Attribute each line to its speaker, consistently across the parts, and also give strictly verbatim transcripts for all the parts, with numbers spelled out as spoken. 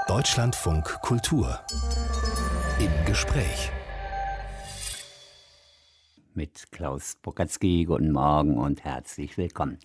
Speaker 1: Deutschlandfunk Kultur im Gespräch
Speaker 2: mit Klaus Bokatzky. Guten Morgen und herzlich willkommen.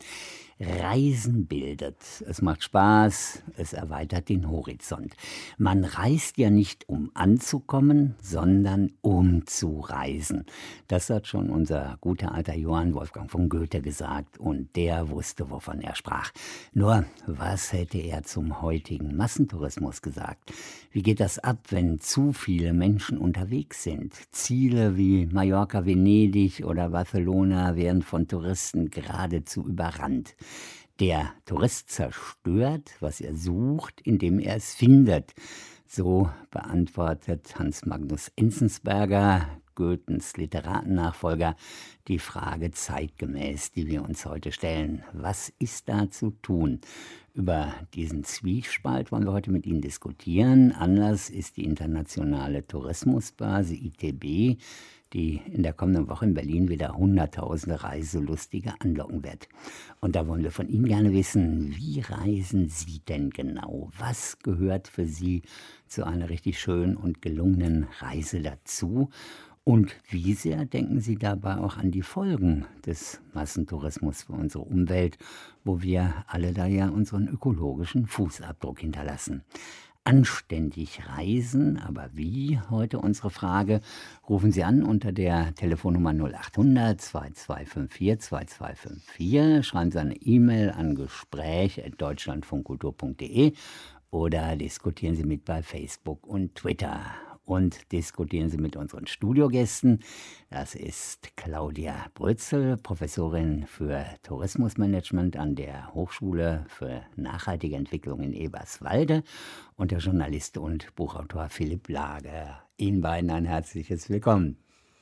Speaker 2: Reisen bildet. Es macht Spaß, es erweitert den Horizont. Man reist ja nicht, um anzukommen, sondern um zu reisen. Das hat schon unser guter alter Johann Wolfgang von Goethe gesagt und der wusste, wovon er sprach. Nur, was hätte er zum heutigen Massentourismus gesagt? Wie geht das ab, wenn zu viele Menschen unterwegs sind? Ziele wie Mallorca, Venedig oder Barcelona werden von Touristen geradezu überrannt. Der Tourist zerstört, was er sucht, indem er es findet. So beantwortet Hans Magnus Enzensberger, Goethens Literatennachfolger, die Frage zeitgemäß, die wir uns heute stellen. Was ist da zu tun? Über diesen Zwiespalt wollen wir heute mit Ihnen diskutieren. Anlass ist die internationale Tourismusbörse I T B, die in der kommenden Woche in Berlin wieder hunderttausende Reiselustige anlocken wird. Und da wollen wir von Ihnen gerne wissen, wie reisen Sie denn genau? Was gehört für Sie zu einer richtig schönen und gelungenen Reise dazu? Und wie sehr denken Sie dabei auch an die Folgen des Massentourismus für unsere Umwelt, wo wir alle da ja unseren ökologischen Fußabdruck hinterlassen? Anständig reisen, aber wie? Heute unsere Frage. Rufen Sie an unter der Telefonnummer null achthundert zwei zwei fünf vier zwei zwei fünf vier. Schreiben Sie eine E-Mail an gespräch at deutschlandfunkkultur punkt de oder diskutieren Sie mit bei Facebook und Twitter. Und diskutieren Sie mit unseren Studiogästen. Das ist Claudia Brötzel, Professorin für Tourismusmanagement an der Hochschule für nachhaltige Entwicklung in Eberswalde und der Journalist und Buchautor Philipp Lager. Ihnen beiden ein herzliches Willkommen.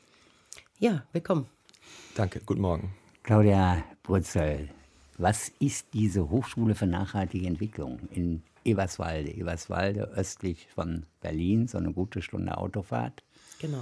Speaker 3: Ja, willkommen.
Speaker 4: Danke, guten Morgen.
Speaker 2: Claudia Brötzel, was ist diese Hochschule für nachhaltige Entwicklung in Eberswalde, Eberswalde östlich von Berlin, so eine gute Stunde Autofahrt.
Speaker 3: Genau.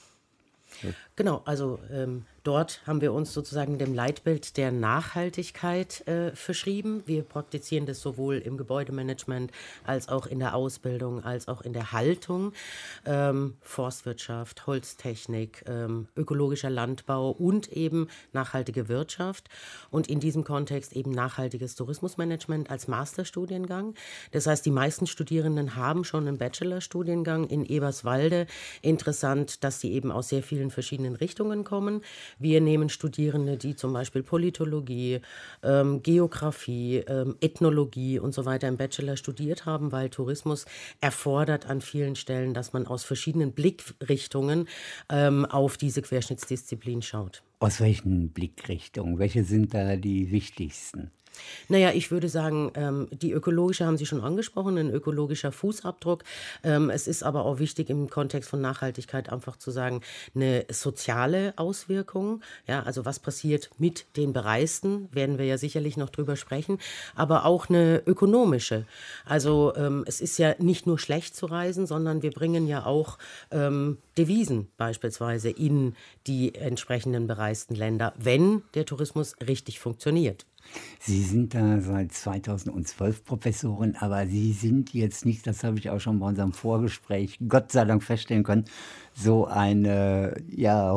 Speaker 3: Genau, also ähm, dort haben wir uns sozusagen dem Leitbild der Nachhaltigkeit äh, verschrieben. Wir praktizieren das sowohl im Gebäudemanagement als auch in der Ausbildung, als auch in der Haltung. Ähm, Forstwirtschaft, Holztechnik, ähm, ökologischer Landbau und eben nachhaltige Wirtschaft. Und in diesem Kontext eben nachhaltiges Tourismusmanagement als Masterstudiengang. Das heißt, die meisten Studierenden haben schon einen Bachelorstudiengang in Eberswalde. Interessant, dass sie eben aus sehr vielen verschiedenen Richtungen kommen. Wir nehmen Studierende, die zum Beispiel Politologie, ähm, Geografie, ähm, Ethnologie und so weiter im Bachelor studiert haben, weil Tourismus erfordert an vielen Stellen, dass man aus verschiedenen Blickrichtungen ähm, auf diese Querschnittsdisziplin schaut.
Speaker 2: Aus welchen Blickrichtungen? Welche sind da die wichtigsten?
Speaker 3: Naja, ich würde sagen, ähm, die ökologische haben Sie schon angesprochen, ein ökologischer Fußabdruck. Ähm, es ist aber auch wichtig im Kontext von Nachhaltigkeit einfach zu sagen, eine soziale Auswirkung. Ja, also was passiert mit den Bereisten, werden wir ja sicherlich noch drüber sprechen, aber auch eine ökonomische. Also ähm, es ist ja nicht nur schlecht zu reisen, sondern wir bringen ja auch ähm, Devisen beispielsweise in die entsprechenden bereisten Länder, wenn der Tourismus richtig funktioniert.
Speaker 2: Sie sind da seit zweitausendzwölf Professorin, aber Sie sind jetzt nicht, das habe ich auch schon bei unserem Vorgespräch Gott sei Dank feststellen können, so eine ja,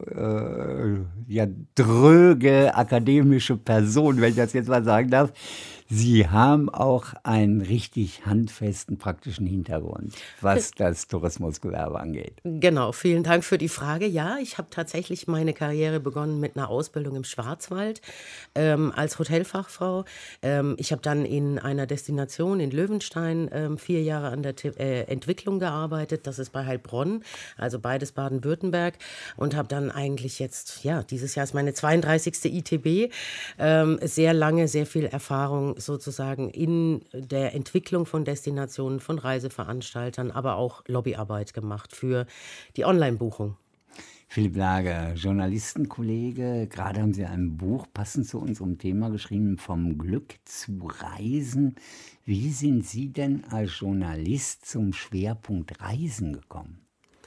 Speaker 2: äh, ja dröge akademische Person, wenn ich das jetzt mal sagen darf. Sie haben auch einen richtig handfesten praktischen Hintergrund, was das Tourismusgewerbe angeht.
Speaker 3: Genau, vielen Dank für die Frage. Ja, ich habe tatsächlich meine Karriere begonnen mit einer Ausbildung im Schwarzwald ähm, als Hotelfachfrau. Ähm, ich habe dann in einer Destination in Löwenstein ähm, vier Jahre an der T- äh, Entwicklung gearbeitet. Das ist bei Heilbronn, also beides Baden-Württemberg. Und habe dann eigentlich jetzt, ja, dieses Jahr ist meine zweiunddreißigste I T B, ähm, sehr lange, sehr viel Erfahrung sozusagen in der Entwicklung von Destinationen, von Reiseveranstaltern, aber auch Lobbyarbeit gemacht für die Online-Buchung.
Speaker 2: Philipp Lager, Journalistenkollege, gerade haben Sie ein Buch passend zu unserem Thema geschrieben, vom Glück zu reisen. Wie sind Sie denn als Journalist zum Schwerpunkt Reisen gekommen?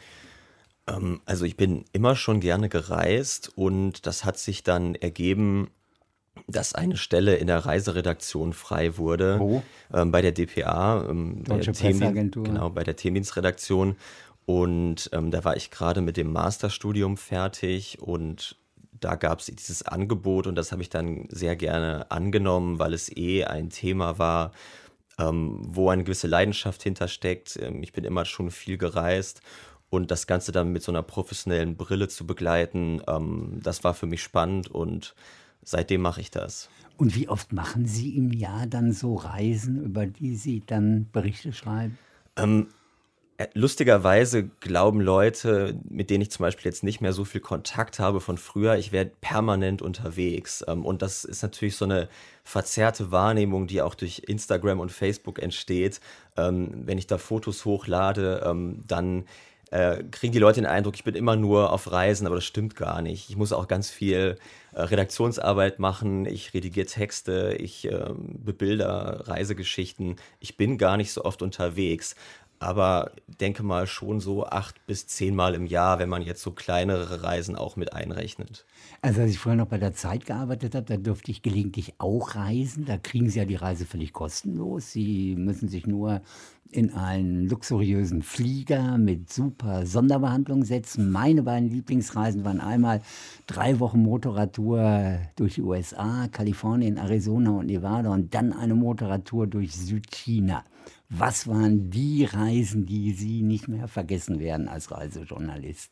Speaker 4: Ähm, also ich bin immer schon gerne gereist und das hat sich dann ergeben dass eine Stelle in der Reiseredaktion frei wurde.
Speaker 2: Wo?
Speaker 4: Ähm, bei der D P A, ähm,
Speaker 2: Deutsche
Speaker 4: der Themen-
Speaker 2: Presseagentur.
Speaker 4: Genau, bei der Themendienstredaktion. Und ähm, da war ich gerade mit dem Masterstudium fertig und da gab es dieses Angebot und das habe ich dann sehr gerne angenommen, weil es eh ein Thema war, ähm, wo eine gewisse Leidenschaft hintersteckt. Ähm, ich bin immer schon viel gereist und das Ganze dann mit so einer professionellen Brille zu begleiten, ähm, das war für mich spannend und seitdem mache ich das.
Speaker 2: Und wie oft machen Sie im Jahr dann so Reisen, über die Sie dann Berichte schreiben?
Speaker 4: Ähm, äh, lustigerweise glauben Leute, mit denen ich zum Beispiel jetzt nicht mehr so viel Kontakt habe von früher, ich wäre permanent unterwegs. Ähm, und das ist natürlich so eine verzerrte Wahrnehmung, die auch durch Instagram und Facebook entsteht. Ähm, wenn ich da Fotos hochlade, ähm, dann äh, kriegen die Leute den Eindruck, ich bin immer nur auf Reisen, aber das stimmt gar nicht. Ich muss auch ganz viel äh, Redaktionsarbeit machen, ich redigiere Texte, ich äh, bebilder Reisegeschichten. Ich bin gar nicht so oft unterwegs, aber denke mal schon so acht bis zehn Mal im Jahr, wenn man jetzt so kleinere Reisen auch mit einrechnet.
Speaker 2: Also als ich vorher noch bei der Zeit gearbeitet habe, da durfte ich gelegentlich auch reisen. Da kriegen Sie ja die Reise völlig kostenlos. Sie müssen sich nur in einen luxuriösen Flieger mit super Sonderbehandlung setzen. Meine beiden Lieblingsreisen waren einmal drei Wochen Motorradtour durch die U S A, Kalifornien, Arizona und Nevada und dann eine Motorradtour durch Südchina. Was waren die Reisen, die Sie nicht mehr vergessen werden als Reisejournalist?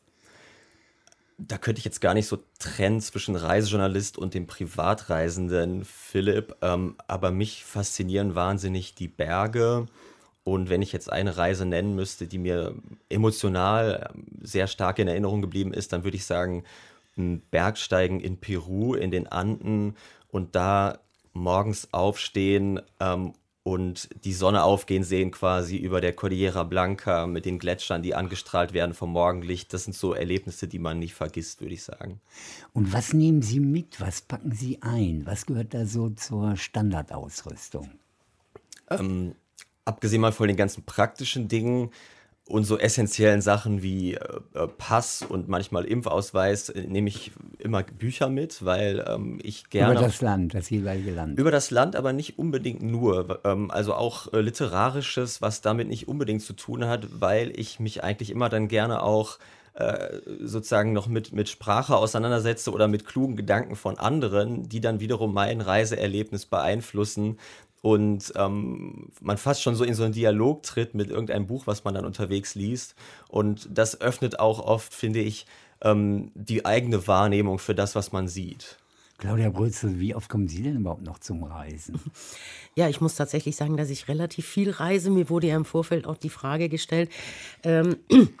Speaker 4: Da könnte ich jetzt gar nicht so trennen zwischen Reisejournalist und dem Privatreisenden Philipp, ähm, aber mich faszinieren wahnsinnig die Berge. Und wenn ich jetzt eine Reise nennen müsste, die mir emotional sehr stark in Erinnerung geblieben ist, dann würde ich sagen, ein Bergsteigen in Peru, in den Anden und da morgens aufstehen ähm, und die Sonne aufgehen sehen quasi über der Cordillera Blanca mit den Gletschern, die angestrahlt werden vom Morgenlicht. Das sind so Erlebnisse, die man nicht vergisst, würde ich sagen.
Speaker 2: Und was nehmen Sie mit? Was packen Sie ein? Was gehört da so zur Standardausrüstung?
Speaker 4: Ähm, abgesehen mal von den ganzen praktischen Dingen und so essentiellen Sachen wie äh, Pass und manchmal Impfausweis, äh, nehme ich immer Bücher mit, weil ähm, ich gerne...
Speaker 2: Über das Land, das jeweilige Land.
Speaker 4: Über das Land, aber nicht unbedingt nur. Ähm, also auch äh, Literarisches, was damit nicht unbedingt zu tun hat, weil ich mich eigentlich immer dann gerne auch äh, sozusagen noch mit, mit Sprache auseinandersetze oder mit klugen Gedanken von anderen, die dann wiederum mein Reiseerlebnis beeinflussen. Und ähm, man fast schon so in so einen Dialog tritt mit irgendeinem Buch, was man dann unterwegs liest. Und das öffnet auch oft, finde ich, ähm, die eigene Wahrnehmung für das, was man sieht.
Speaker 2: Claudia Brölzel, wie oft kommen Sie denn überhaupt noch zum Reisen?
Speaker 3: Ja, ich muss tatsächlich sagen, dass ich relativ viel reise. Mir wurde ja im Vorfeld auch die Frage gestellt, ähm,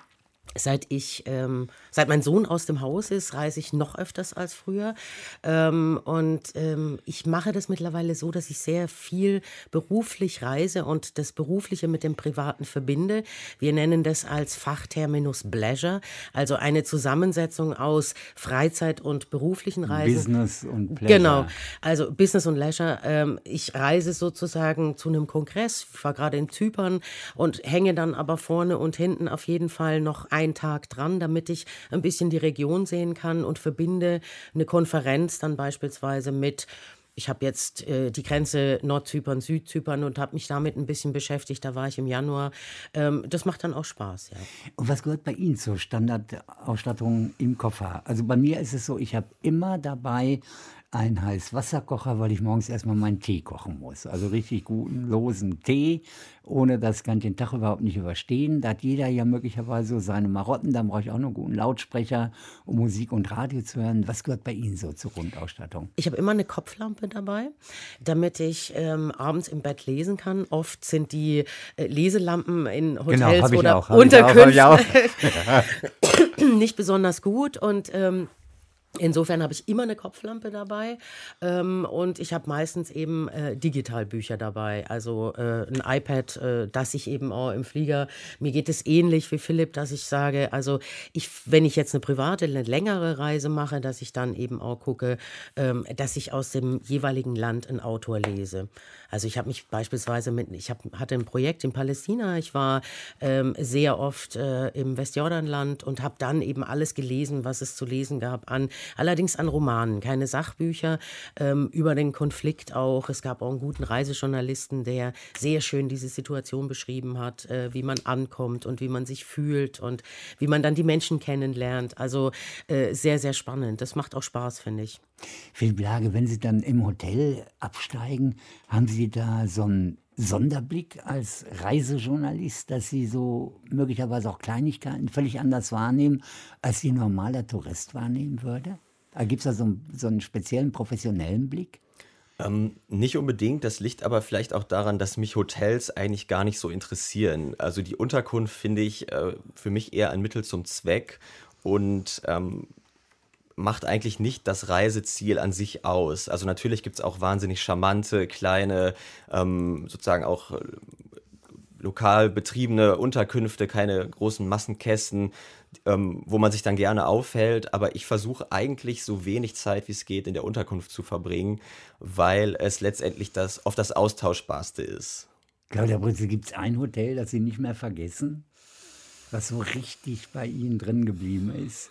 Speaker 3: Seit ich, ähm, seit mein Sohn aus dem Haus ist, reise ich noch öfters als früher. Ähm, und ähm, ich mache das mittlerweile so, dass ich sehr viel beruflich reise und das Berufliche mit dem Privaten verbinde. Wir nennen das als Fachterminus Bleisure, also eine Zusammensetzung aus Freizeit und beruflichen Reisen.
Speaker 2: Business und Pleasure.
Speaker 3: Genau, also Business und Leisure. Ähm, ich reise sozusagen zu einem Kongress, ich war gerade in Zypern und hänge dann aber vorne und hinten auf jeden Fall noch ein einen Tag dran, damit ich ein bisschen die Region sehen kann und verbinde eine Konferenz dann beispielsweise mit, ich habe jetzt äh, die Grenze Nordzypern, Südzypern und habe mich damit ein bisschen beschäftigt, da war ich im Januar. Ähm, das macht dann auch Spaß, ja.
Speaker 2: Und was gehört bei Ihnen zur Standardausstattung im Koffer? Also bei mir ist es so, ich habe immer dabei einen Heißwasserkocher, weil ich morgens erstmal meinen Tee kochen muss. Also richtig guten, losen Tee. Ohne das kann ich den Tag überhaupt nicht überstehen. Da hat jeder ja möglicherweise so seine Marotten. Dann brauche ich auch noch einen guten Lautsprecher, um Musik und Radio zu hören. Was gehört bei Ihnen so zur Grundausstattung?
Speaker 3: Ich habe immer eine Kopflampe dabei, damit ich ähm, abends im Bett lesen kann. Oft sind die äh, Leselampen in Hotels
Speaker 2: genau,
Speaker 3: oder
Speaker 2: auch,
Speaker 3: Unterkünften nicht besonders gut und ähm, insofern habe ich immer eine Kopflampe dabei ähm, und ich habe meistens eben äh, Digitalbücher dabei, also äh, ein iPad, äh, das ich eben auch im Flieger, mir geht es ähnlich wie Philipp, dass ich sage, also ich, wenn ich jetzt eine private, eine längere Reise mache, dass ich dann eben auch gucke, ähm, dass ich aus dem jeweiligen Land einen Autor lese. Also ich habe mich beispielsweise mit, ich hab, hatte ein Projekt in Palästina, ich war ähm, sehr oft äh, im Westjordanland und habe dann eben alles gelesen, was es zu lesen gab an allerdings an Romanen, keine Sachbücher, ähm, über den Konflikt auch. Es gab auch einen guten Reisejournalisten, der sehr schön diese Situation beschrieben hat, äh, wie man ankommt und wie man sich fühlt und wie man dann die Menschen kennenlernt. Also äh, sehr, sehr spannend. Das macht auch Spaß, finde ich.
Speaker 2: Philipp Lage, wenn Sie dann im Hotel absteigen, haben Sie da so einen Sonderblick als Reisejournalist, dass Sie so möglicherweise auch Kleinigkeiten völlig anders wahrnehmen, als Sie ein normaler Tourist wahrnehmen würde? Gibt es da so einen, so einen speziellen professionellen Blick?
Speaker 4: Ähm, nicht unbedingt, das liegt aber vielleicht auch daran, dass mich Hotels eigentlich gar nicht so interessieren. Also die Unterkunft finde ich äh, für mich eher ein Mittel zum Zweck und ähm, macht eigentlich nicht das Reiseziel an sich aus. Also natürlich gibt es auch wahnsinnig charmante, kleine, ähm, sozusagen auch äh, lokal betriebene Unterkünfte, keine großen Massenkästen, ähm, wo man sich dann gerne aufhält. Aber ich versuche eigentlich so wenig Zeit wie es geht in der Unterkunft zu verbringen, weil es letztendlich das oft das Austauschbarste ist.
Speaker 2: Claudia Brützel, gibt es ein Hotel, das Sie nicht mehr vergessen, was so richtig bei Ihnen drin geblieben ist?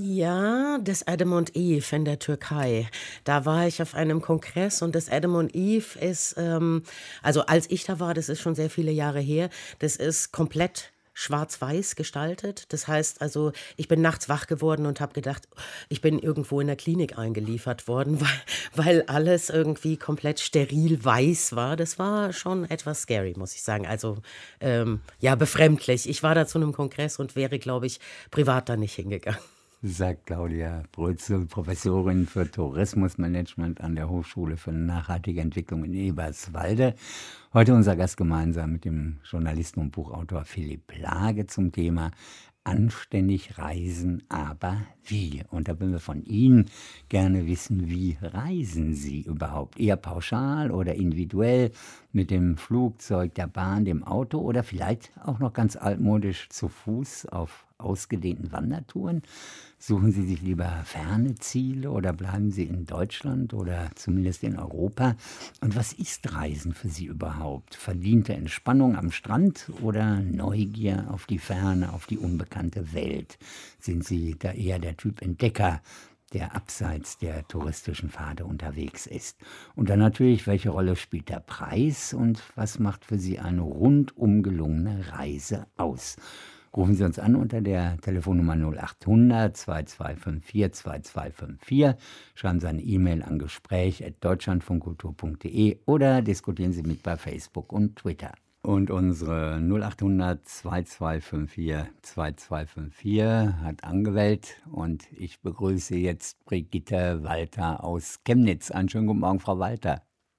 Speaker 3: Ja, das Adam und Eve in der Türkei. Da war ich auf einem Kongress und das Adam und Eve ist, ähm, also als ich da war, das ist schon sehr viele Jahre her, das ist komplett schwarz-weiß gestaltet. Das heißt also, ich bin nachts wach geworden und habe gedacht, ich bin irgendwo in der Klinik eingeliefert worden, weil, weil alles irgendwie komplett steril weiß war. Das war schon etwas scary, muss ich sagen. Also ähm, ja, befremdlich. Ich war da zu einem Kongress und wäre, glaube ich, privat da nicht hingegangen.
Speaker 2: Sagt Claudia Brützel, Professorin für Tourismusmanagement an der Hochschule für nachhaltige Entwicklung in Eberswalde. Heute unser Gast gemeinsam mit dem Journalisten und Buchautor Philipp Lage zum Thema Anständig reisen, aber wie? Und da würden wir von Ihnen gerne wissen, wie reisen Sie überhaupt? Eher pauschal oder individuell mit dem Flugzeug, der Bahn, dem Auto oder vielleicht auch noch ganz altmodisch zu Fuß auf ausgedehnten Wandertouren? Suchen Sie sich lieber ferne Ziele oder bleiben Sie in Deutschland oder zumindest in Europa? Und was ist Reisen für Sie überhaupt? Verdiente Entspannung am Strand oder Neugier auf die Ferne, auf die unbekannte Welt? Sind Sie da eher der Typ Entdecker, der abseits der touristischen Pfade unterwegs ist? Und dann natürlich, welche Rolle spielt der Preis und was macht für Sie eine rundum gelungene Reise aus? Rufen Sie uns an unter der Telefonnummer null acht hundert zwei zwei fünf vier zwei zwei fünf vier. Schreiben Sie eine E-Mail an gespräch at deutschlandfunkkultur punkt de oder diskutieren Sie mit bei Facebook und Twitter. Und unsere null acht hundert zwei zwei fünf vier zwei zwei fünf vier hat angewählt und ich begrüße jetzt Brigitte Walter aus Chemnitz. Einen schönen guten Morgen, Frau Walter.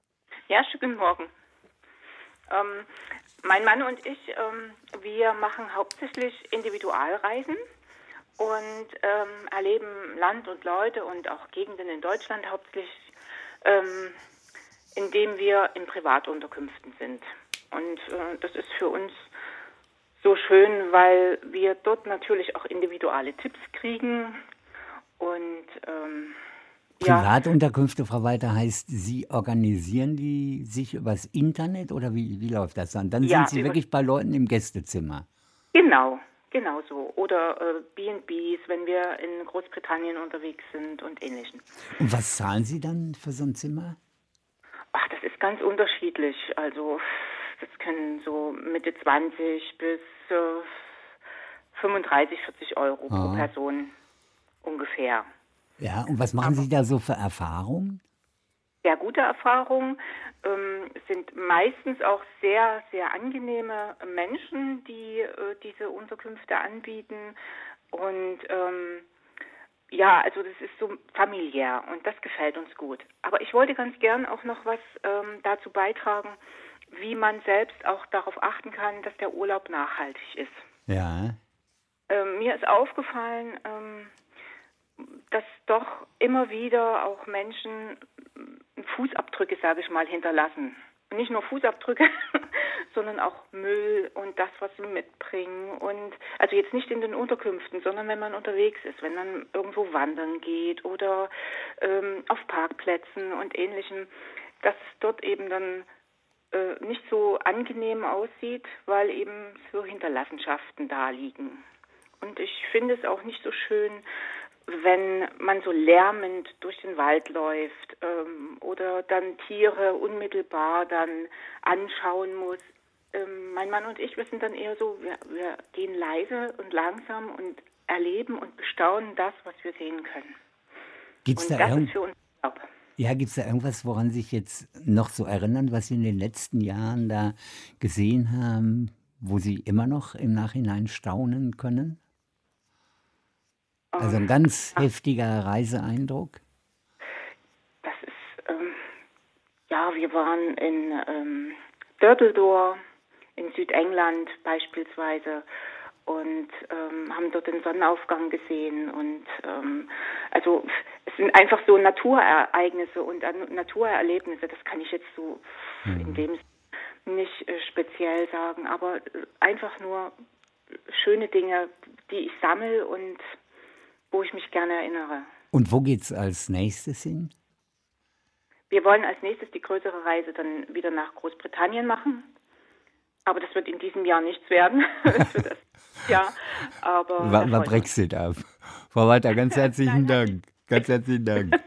Speaker 5: Ja, schönen guten Morgen. Ähm, mein Mann und ich, ähm, wir machen hauptsächlich Individualreisen und ähm, erleben Land und Leute und auch Gegenden in Deutschland hauptsächlich, ähm, indem wir in Privatunterkünften sind. Und äh, das ist für uns so schön, weil wir dort natürlich auch individuelle Tipps kriegen und ähm,
Speaker 2: Privatunterkünfte, Frau Walter, heißt, Sie organisieren die sich übers Internet oder wie, wie läuft das dann? Dann
Speaker 5: ja,
Speaker 2: sind Sie wirklich bei Leuten im Gästezimmer.
Speaker 5: Genau, genau so. Oder äh, B und Bs, wenn wir in Großbritannien unterwegs sind und Ähnlichem.
Speaker 2: Und was zahlen Sie dann für so ein Zimmer?
Speaker 5: Ach, das ist ganz unterschiedlich. Also das können so Mitte zwanzig bis äh, fünfunddreißig, vierzig Euro ah. pro Person ungefähr.
Speaker 2: Ja, und was machen Aber, Sie da so für Erfahrungen?
Speaker 5: Ja, gute Erfahrungen ähm, sind meistens auch sehr, sehr angenehme Menschen, die äh, diese Unterkünfte anbieten. Und ähm, ja, also das ist so familiär und das gefällt uns gut. Aber ich wollte ganz gern auch noch was ähm, dazu beitragen, wie man selbst auch darauf achten kann, dass der Urlaub nachhaltig ist.
Speaker 2: Ja.
Speaker 5: Ähm, mir ist aufgefallen, ähm, dass doch immer wieder auch Menschen Fußabdrücke, sage ich mal, hinterlassen. Und nicht nur Fußabdrücke, sondern auch Müll und das, was sie mitbringen. Und also jetzt nicht in den Unterkünften, sondern wenn man unterwegs ist, wenn man irgendwo wandern geht oder ähm, auf Parkplätzen und Ähnlichem, dass es dort eben dann äh, nicht so angenehm aussieht, weil eben so Hinterlassenschaften da liegen. Und ich finde es auch nicht so schön, wenn man so lärmend durch den Wald läuft ähm, oder dann Tiere unmittelbar dann anschauen muss. Ähm, mein Mann und ich, wir sind dann eher so, wir, wir gehen leise und langsam und erleben und bestaunen das, was wir sehen können.
Speaker 2: Gibt's
Speaker 5: und
Speaker 2: da
Speaker 5: das
Speaker 2: irgend-
Speaker 5: ist für uns Job.
Speaker 2: Ja, gibt es da irgendwas, woran Sie sich jetzt noch so erinnern, was Sie in den letzten Jahren da gesehen haben, wo Sie immer noch im Nachhinein staunen können? Also ein ganz heftiger Reiseeindruck?
Speaker 5: Das ist, ähm, ja, wir waren in ähm, Dördledor in Südengland beispielsweise und ähm, haben dort den Sonnenaufgang gesehen und ähm, also es sind einfach so Naturereignisse und an- Naturerlebnisse, das kann ich jetzt so
Speaker 2: Mhm.
Speaker 5: in dem Sinne nicht äh, speziell sagen, aber äh, einfach nur schöne Dinge, die ich sammle und wo ich mich gerne erinnere.
Speaker 2: Und wo geht's als nächstes hin?
Speaker 5: Wir wollen als nächstes die größere Reise dann wieder nach Großbritannien machen. Aber das wird in diesem Jahr nichts werden. Für das Jahr. Aber
Speaker 2: War,
Speaker 5: da
Speaker 2: war
Speaker 5: freuen wir uns.
Speaker 2: Brexit ab. Frau Walter, ganz herzlichen Dank. Ganz herzlichen Dank.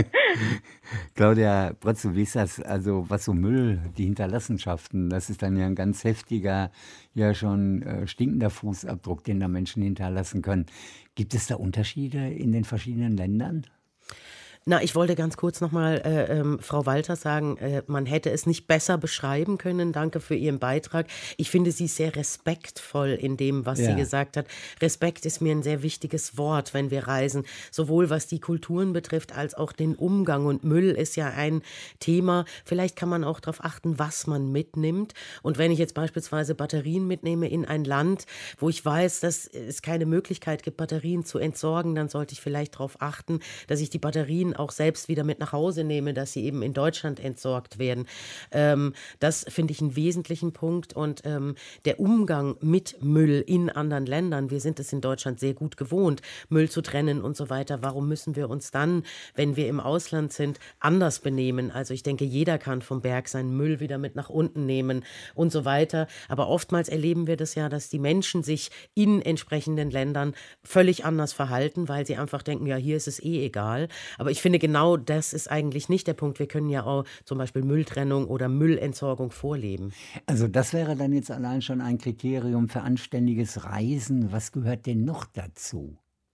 Speaker 2: Claudia Brötzel, wie ist das? Also was so Müll, die Hinterlassenschaften, das ist dann ja ein ganz heftiger, ja schon äh, stinkender Fußabdruck, den da Menschen hinterlassen können. Gibt es da Unterschiede in den verschiedenen Ländern?
Speaker 3: Na, ich wollte ganz kurz nochmal äh, ähm, Frau Walter sagen, äh, man hätte es nicht besser beschreiben können. Danke für Ihren Beitrag. Ich finde sie sehr respektvoll in dem, was
Speaker 2: Ja.
Speaker 3: sie gesagt hat. Respekt ist mir ein sehr wichtiges Wort, wenn wir reisen. Sowohl was die Kulturen betrifft, als auch den Umgang. Und Müll ist ja ein Thema. Vielleicht kann man auch darauf achten, was man mitnimmt. Und wenn ich jetzt beispielsweise Batterien mitnehme in ein Land, wo ich weiß, dass es keine Möglichkeit gibt, Batterien zu entsorgen, dann sollte ich vielleicht darauf achten, dass ich die Batterien auch selbst wieder mit nach Hause nehme, dass sie eben in Deutschland entsorgt werden. Ähm, das finde ich einen wesentlichen Punkt. Und ähm, der Umgang mit Müll in anderen Ländern, wir sind es in Deutschland sehr gut gewohnt, Müll zu trennen und so weiter. Warum müssen wir uns dann, wenn wir im Ausland sind, anders benehmen? Also ich denke, jeder kann vom Berg seinen Müll wieder mit nach unten nehmen und so weiter. Aber oftmals erleben wir das ja, dass die Menschen sich in entsprechenden Ländern völlig anders verhalten, weil sie einfach denken, ja, hier ist es eh egal. Aber ich finde, genau das ist eigentlich nicht der Punkt. Wir können ja auch zum Beispiel Mülltrennung oder Müllentsorgung vorleben.
Speaker 2: Also das wäre dann jetzt allein schon ein Kriterium für anständiges Reisen. Was gehört denn noch dazu?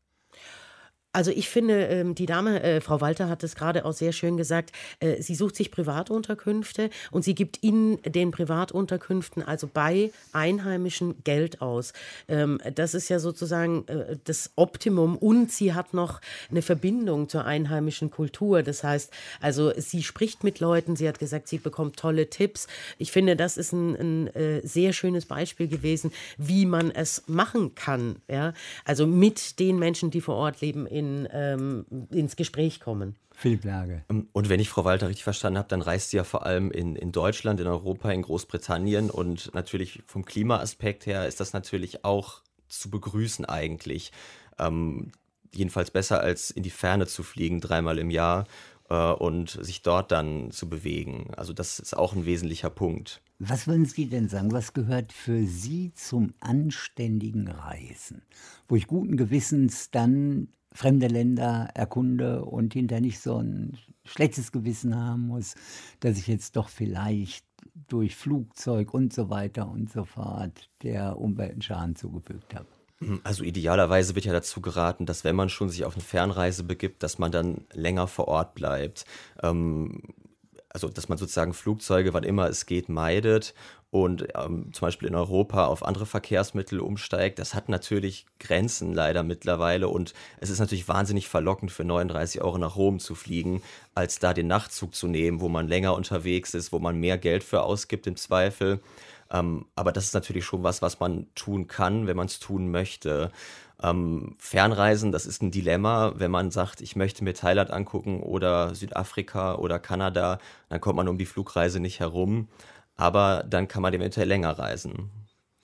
Speaker 3: Also ich finde, ähm, die Dame, äh, Frau Walter hat es gerade auch sehr schön gesagt, äh, sie sucht sich Privatunterkünfte und sie gibt in den Privatunterkünften, also bei Einheimischen, Geld aus. Ähm, das ist ja sozusagen äh, das Optimum und sie hat noch eine Verbindung zur einheimischen Kultur. Das heißt, also sie spricht mit Leuten, sie hat gesagt, sie bekommt tolle Tipps. Ich finde, das ist ein, ein äh, sehr schönes Beispiel gewesen, wie man es machen kann. Ja? Also mit den Menschen, die vor Ort leben, in In, ähm, ins Gespräch kommen.
Speaker 2: Philipp Lage.
Speaker 4: Und wenn ich Frau Walter richtig verstanden habe, dann reist sie ja vor allem in, in Deutschland, in Europa, in Großbritannien und natürlich vom Klimaaspekt her ist das natürlich auch zu begrüßen eigentlich. Ähm, jedenfalls besser als in die Ferne zu fliegen, dreimal im Jahr äh, und sich dort dann zu bewegen. Also das ist auch ein wesentlicher Punkt.
Speaker 2: Was würden Sie denn sagen, was gehört für Sie zum anständigen Reisen? Wo ich guten Gewissens dann fremde Länder erkunde und hinterher nicht so ein schlechtes Gewissen haben muss, dass ich jetzt doch vielleicht durch Flugzeug und so weiter und so fort der Umwelt einen Schaden zugefügt habe.
Speaker 4: Also idealerweise wird ja dazu geraten, dass wenn man schon sich auf eine Fernreise begibt, dass man dann länger vor Ort bleibt. Ähm, also dass man sozusagen Flugzeuge, wann immer es geht, meidet und ähm, zum Beispiel in Europa auf andere Verkehrsmittel umsteigt. Das hat natürlich Grenzen leider mittlerweile und es ist natürlich wahnsinnig verlockend für neununddreißig Euro nach Rom zu fliegen, als da den Nachtzug zu nehmen, wo man länger unterwegs ist, wo man mehr Geld für ausgibt im Zweifel. Ähm, aber das ist natürlich schon was, was man tun kann, wenn man es tun möchte. Ähm, Fernreisen, das ist ein Dilemma, wenn man sagt, ich möchte mir Thailand angucken oder Südafrika oder Kanada, dann kommt man um die Flugreise nicht herum, aber dann kann man eventuell länger reisen.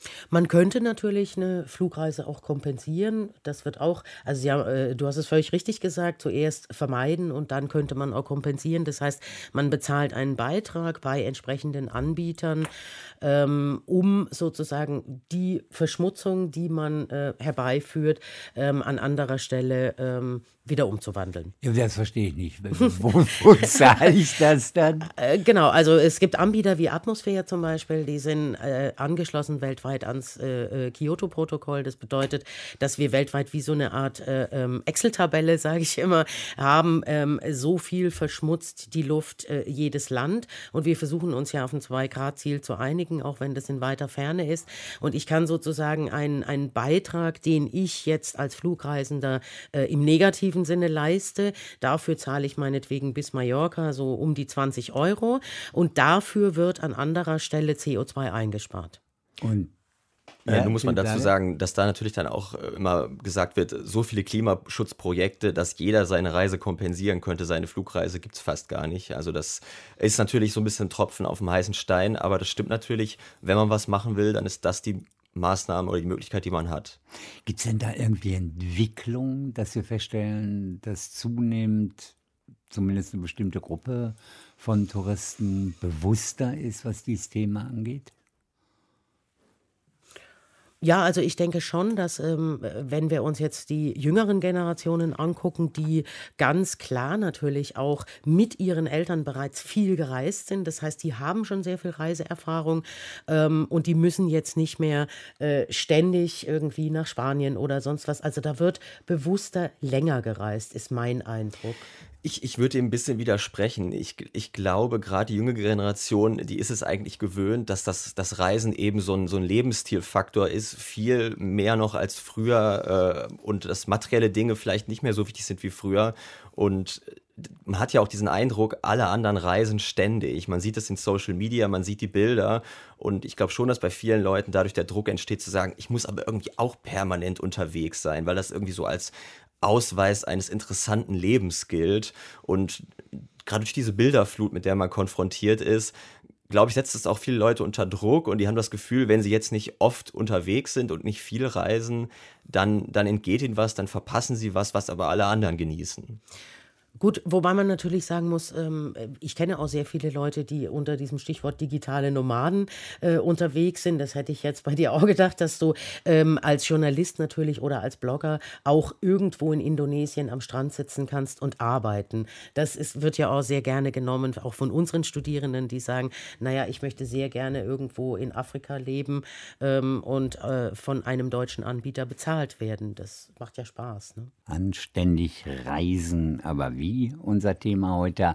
Speaker 3: Man könnte natürlich eine Flugreise auch kompensieren. Das wird auch, also ja, äh, du hast es völlig richtig gesagt, zuerst vermeiden und dann könnte man auch kompensieren. Das heißt, man bezahlt einen Beitrag bei entsprechenden Anbietern, ähm, um sozusagen die Verschmutzung, die man äh, herbeiführt, ähm, an anderer Stelle ähm, wieder umzuwandeln.
Speaker 2: Ja, das verstehe ich nicht. Wo, wo zahle ich das dann?
Speaker 3: Äh, genau, also es gibt Anbieter wie Atmosphäre zum Beispiel, die sind äh, angeschlossen weltweit ans äh, äh, Kyoto-Protokoll. Das bedeutet, dass wir weltweit wie so eine Art äh, ähm, Excel-Tabelle, sage ich immer, haben. Ähm, so viel verschmutzt die Luft äh, jedes Land. Und wir versuchen uns ja auf ein zwei Grad Ziel zu einigen, auch wenn das in weiter Ferne ist. Und ich kann sozusagen einen, einen Beitrag, den ich jetzt als Flugreisender äh, im negativen Sinne leiste, dafür zahle ich meinetwegen bis Mallorca so um die zwanzig Euro und dafür wird an anderer Stelle C O zwei eingespart.
Speaker 2: Und
Speaker 4: Ja,
Speaker 2: Ja,
Speaker 4: nun muss man dazu
Speaker 2: Daniel?
Speaker 4: sagen, dass da natürlich dann auch äh, immer gesagt wird, so viele Klimaschutzprojekte, dass jeder seine Reise kompensieren könnte. Seine Flugreise gibt es fast gar nicht. Also das ist natürlich so ein bisschen Tropfen auf dem heißen Stein, aber das stimmt natürlich, wenn man was machen will, dann ist das die Maßnahme oder die Möglichkeit, die man hat.
Speaker 2: Gibt es denn da irgendwie Entwicklung, dass wir feststellen, dass zunehmend zumindest eine bestimmte Gruppe von Touristen bewusster ist, was dieses Thema angeht?
Speaker 3: Ja, also ich denke schon, dass ähm, wenn wir uns jetzt die jüngeren Generationen angucken, die ganz klar natürlich auch mit ihren Eltern bereits viel gereist sind. Das heißt, die haben schon sehr viel Reiseerfahrung ähm, und die müssen jetzt nicht mehr äh, ständig irgendwie nach Spanien oder sonst was. Also da wird bewusster länger gereist, ist mein Eindruck.
Speaker 4: Ich, ich würde dem ein bisschen widersprechen. Ich, ich glaube, gerade die junge Generation, die ist es eigentlich gewöhnt, dass das, das Reisen eben so ein, so ein Lebensstilfaktor ist, viel mehr noch als früher äh, und dass materielle Dinge vielleicht nicht mehr so wichtig sind wie früher. Und man hat ja auch diesen Eindruck, alle anderen reisen ständig. Man sieht es in Social Media, man sieht die Bilder und ich glaube schon, dass bei vielen Leuten dadurch der Druck entsteht zu sagen, ich muss aber irgendwie auch permanent unterwegs sein, weil das irgendwie so als Ausweis eines interessanten Lebens gilt. Und gerade durch diese Bilderflut, mit der man konfrontiert ist, glaube ich, setzt es auch viele Leute unter Druck und die haben das Gefühl, wenn sie jetzt nicht oft unterwegs sind und nicht viel reisen, dann, dann entgeht ihnen was, dann verpassen sie was, was aber alle anderen genießen.
Speaker 3: Gut, wobei man natürlich sagen muss, ähm, ich kenne auch sehr viele Leute, die unter diesem Stichwort digitale Nomaden äh, unterwegs sind. Das hätte ich jetzt bei dir auch gedacht, dass du ähm, als Journalist natürlich oder als Blogger auch irgendwo in Indonesien am Strand sitzen kannst und arbeiten. Das ist, wird ja auch sehr gerne genommen, auch von unseren Studierenden, die sagen, naja, ich möchte sehr gerne irgendwo in Afrika leben ähm, und äh, von einem deutschen Anbieter bezahlt werden. Das macht ja Spaß, ne?
Speaker 2: Anständig reisen, aber wie? Unser Thema heute.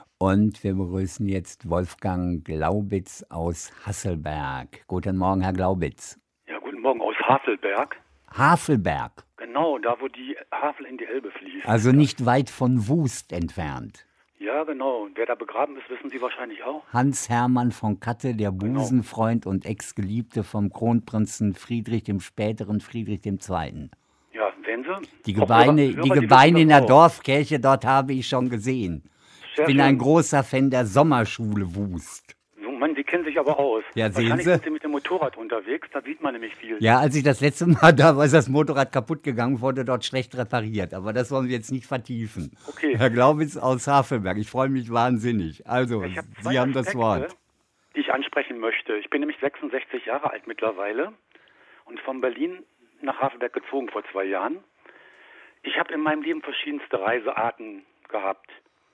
Speaker 2: Und wir begrüßen jetzt Wolfgang Glaubitz aus Hasselberg. Guten Morgen, Herr Glaubitz.
Speaker 6: Ja, guten Morgen aus Havelberg.
Speaker 2: Havelberg,
Speaker 6: Genau, da wo die Havel in die Elbe fließt.
Speaker 2: also nicht weit von Wust entfernt.
Speaker 6: Ja, genau. Und wer da begraben ist, wissen Sie wahrscheinlich auch.
Speaker 2: Hans-Hermann von Katte, der Busenfreund und Ex-Geliebte vom Kronprinzen Friedrich, dem späteren Friedrich der Zweite.
Speaker 6: Ja, sehen Sie?
Speaker 2: Die
Speaker 6: Auch
Speaker 2: Gebeine,
Speaker 6: Hörer-
Speaker 2: die
Speaker 6: Hörer,
Speaker 2: Gebeine
Speaker 6: wissen
Speaker 2: in
Speaker 6: das
Speaker 2: der
Speaker 6: auch.
Speaker 2: Dorfkirche, dort habe ich schon gesehen. Ich
Speaker 6: Sehr
Speaker 2: bin
Speaker 6: schön.
Speaker 2: ein großer Fan der Sommerschule Wust.
Speaker 6: So, Mann, Sie kennen sich aber aus.
Speaker 2: Ja, sehen
Speaker 6: Wahrscheinlich
Speaker 2: Sie?
Speaker 6: sind Sie mit dem Motorrad unterwegs, da sieht man nämlich viel.
Speaker 2: Ja, als ich das letzte Mal da war, ist das Motorrad kaputt gegangen, wurde dort schlecht repariert. Aber das wollen wir jetzt nicht vertiefen.
Speaker 6: Okay.
Speaker 2: Herr Glaubitz aus Havelberg, ich freue mich wahnsinnig. Also,
Speaker 6: Ich habe zwei
Speaker 2: Sie haben das
Speaker 6: Aspekte,
Speaker 2: Wort.
Speaker 6: die ich ansprechen möchte. Ich bin nämlich sechsundsechzig Jahre alt mittlerweile und von Berlin nach Havelberg gezogen vor zwei Jahren. Ich habe in meinem Leben verschiedenste Reisearten gehabt.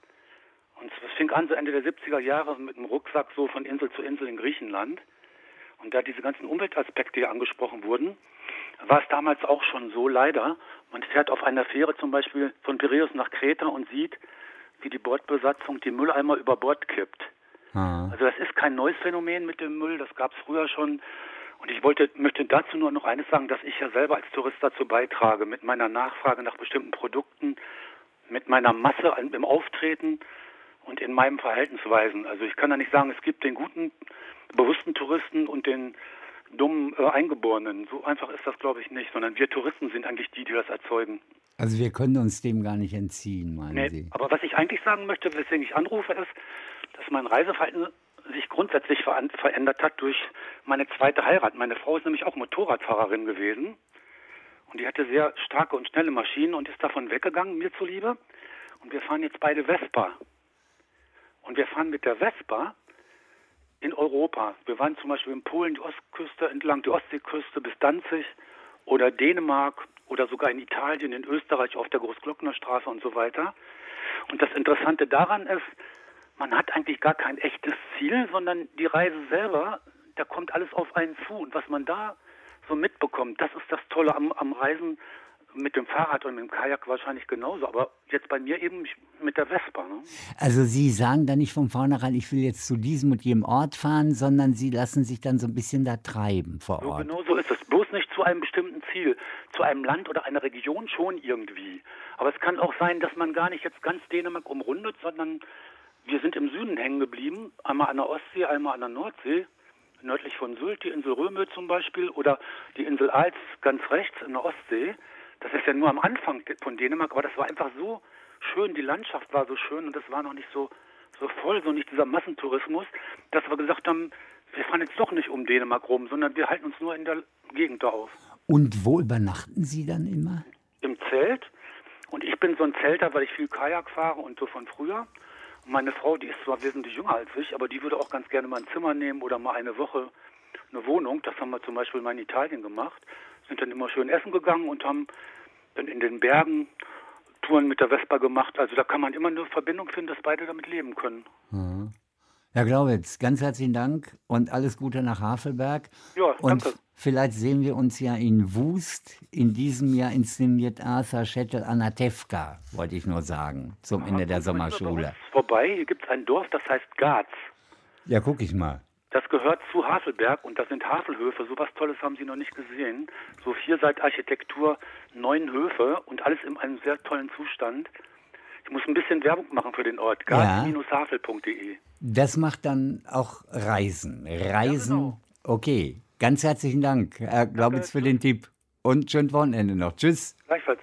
Speaker 6: Und es fing an so Ende der siebziger Jahre mit einem Rucksack so von Insel zu Insel in Griechenland. Und da diese ganzen Umweltaspekte hier angesprochen wurden, war es damals auch schon so leider. Man fährt auf einer Fähre zum Beispiel von Piräus nach Kreta und sieht, wie die Bordbesatzung die Mülleimer über Bord kippt.
Speaker 2: Ah.
Speaker 6: Also das ist kein neues Phänomen mit dem Müll, das gab es früher schon. Und ich wollte, möchte dazu nur noch eines sagen, dass ich ja selber als Tourist dazu beitrage, mit meiner Nachfrage nach bestimmten Produkten, mit meiner Masse im Auftreten und in meinen Verhaltensweisen. Also ich kann da nicht sagen, es gibt den guten, bewussten Touristen und den dummen äh, Eingeborenen. So einfach ist das, glaube ich, nicht, sondern wir Touristen sind eigentlich die, die das erzeugen.
Speaker 2: Also wir können uns dem gar nicht entziehen, meinen
Speaker 6: Nee,
Speaker 2: Sie?
Speaker 6: aber was ich eigentlich sagen möchte, weswegen ich anrufe, ist, dass mein Reiseverhalten sich grundsätzlich ver verändert hat durch meine zweite Heirat. Meine Frau ist nämlich auch Motorradfahrerin gewesen und die hatte sehr starke und schnelle Maschinen und ist davon weggegangen, mir zuliebe. Und wir fahren jetzt beide Vespa. Und wir fahren mit der Vespa in Europa. Wir waren zum Beispiel in Polen die Ostküste entlang, die Ostseeküste bis Danzig oder Dänemark oder sogar in Italien, in Österreich auf der Großglocknerstraße und so weiter. Und das Interessante daran ist, man hat eigentlich gar kein echtes Ziel, sondern die Reise selber, da kommt alles auf einen zu. Und was man da so mitbekommt, das ist das Tolle am, am Reisen mit dem Fahrrad und mit dem Kajak wahrscheinlich genauso. Aber jetzt bei mir eben mit der Vespa. Ne?
Speaker 2: Also Sie sagen da nicht von vornherein, ich will jetzt zu diesem und jenem Ort fahren, sondern Sie lassen sich dann so ein bisschen da treiben vor Ort.
Speaker 6: So, genau so ist es. Bloß nicht zu einem bestimmten Ziel, zu einem Land oder einer Region schon irgendwie. Aber es kann auch sein, dass man gar nicht jetzt ganz Dänemark umrundet, sondern wir sind im Süden hängen geblieben, einmal an der Ostsee, einmal an der Nordsee, nördlich von Sylt, die Insel Römö zum Beispiel, oder die Insel Als ganz rechts in der Ostsee. Das ist ja nur am Anfang von Dänemark, aber das war einfach so schön, die Landschaft war so schön und das war noch nicht so, so voll, so nicht dieser Massentourismus, dass wir gesagt haben, wir fahren jetzt doch nicht um Dänemark rum, sondern wir halten uns nur in der Gegend da auf.
Speaker 2: Und wo übernachten Sie dann immer?
Speaker 6: Im Zelt. Und ich bin so ein Zelter, weil ich viel Kajak fahre und so von früher. Und meine Frau, die ist zwar wesentlich jünger als ich, aber die würde auch ganz gerne mal ein Zimmer nehmen oder mal eine Woche eine Wohnung. Das haben wir zum Beispiel mal in Italien gemacht. Sind dann immer schön essen gegangen und haben dann in den Bergen Touren mit der Vespa gemacht. Also da kann man immer eine Verbindung finden, dass beide damit leben können.
Speaker 2: Mhm. Herr Glaubitz, ganz herzlichen Dank und alles Gute nach Havelberg.
Speaker 6: Ja,
Speaker 2: und
Speaker 6: danke.
Speaker 2: Vielleicht sehen wir uns ja in Wust. In diesem Jahr inszeniert Arthur Schedel Anatevka, wollte ich nur sagen, zum Ende der Sommerschule.
Speaker 6: Vorbei, hier gibt es ein Dorf, das heißt Garz.
Speaker 2: Ja, guck ich mal.
Speaker 6: Das gehört zu Havelberg und das sind Havelhöfe. So was Tolles haben Sie noch nicht gesehen. So Vierseitarchitektur, neun Höfe und alles in einem sehr tollen Zustand. Ich muss ein bisschen Werbung machen für den Ort. garz Bindestrich havel punkt de.
Speaker 2: Das macht dann auch Reisen. Reisen,
Speaker 6: ja, genau.
Speaker 2: Okay. Ganz herzlichen Dank, Herr Glaubitz, für den Tipp. Und schönes Wochenende noch. Tschüss.
Speaker 6: Gleichfalls.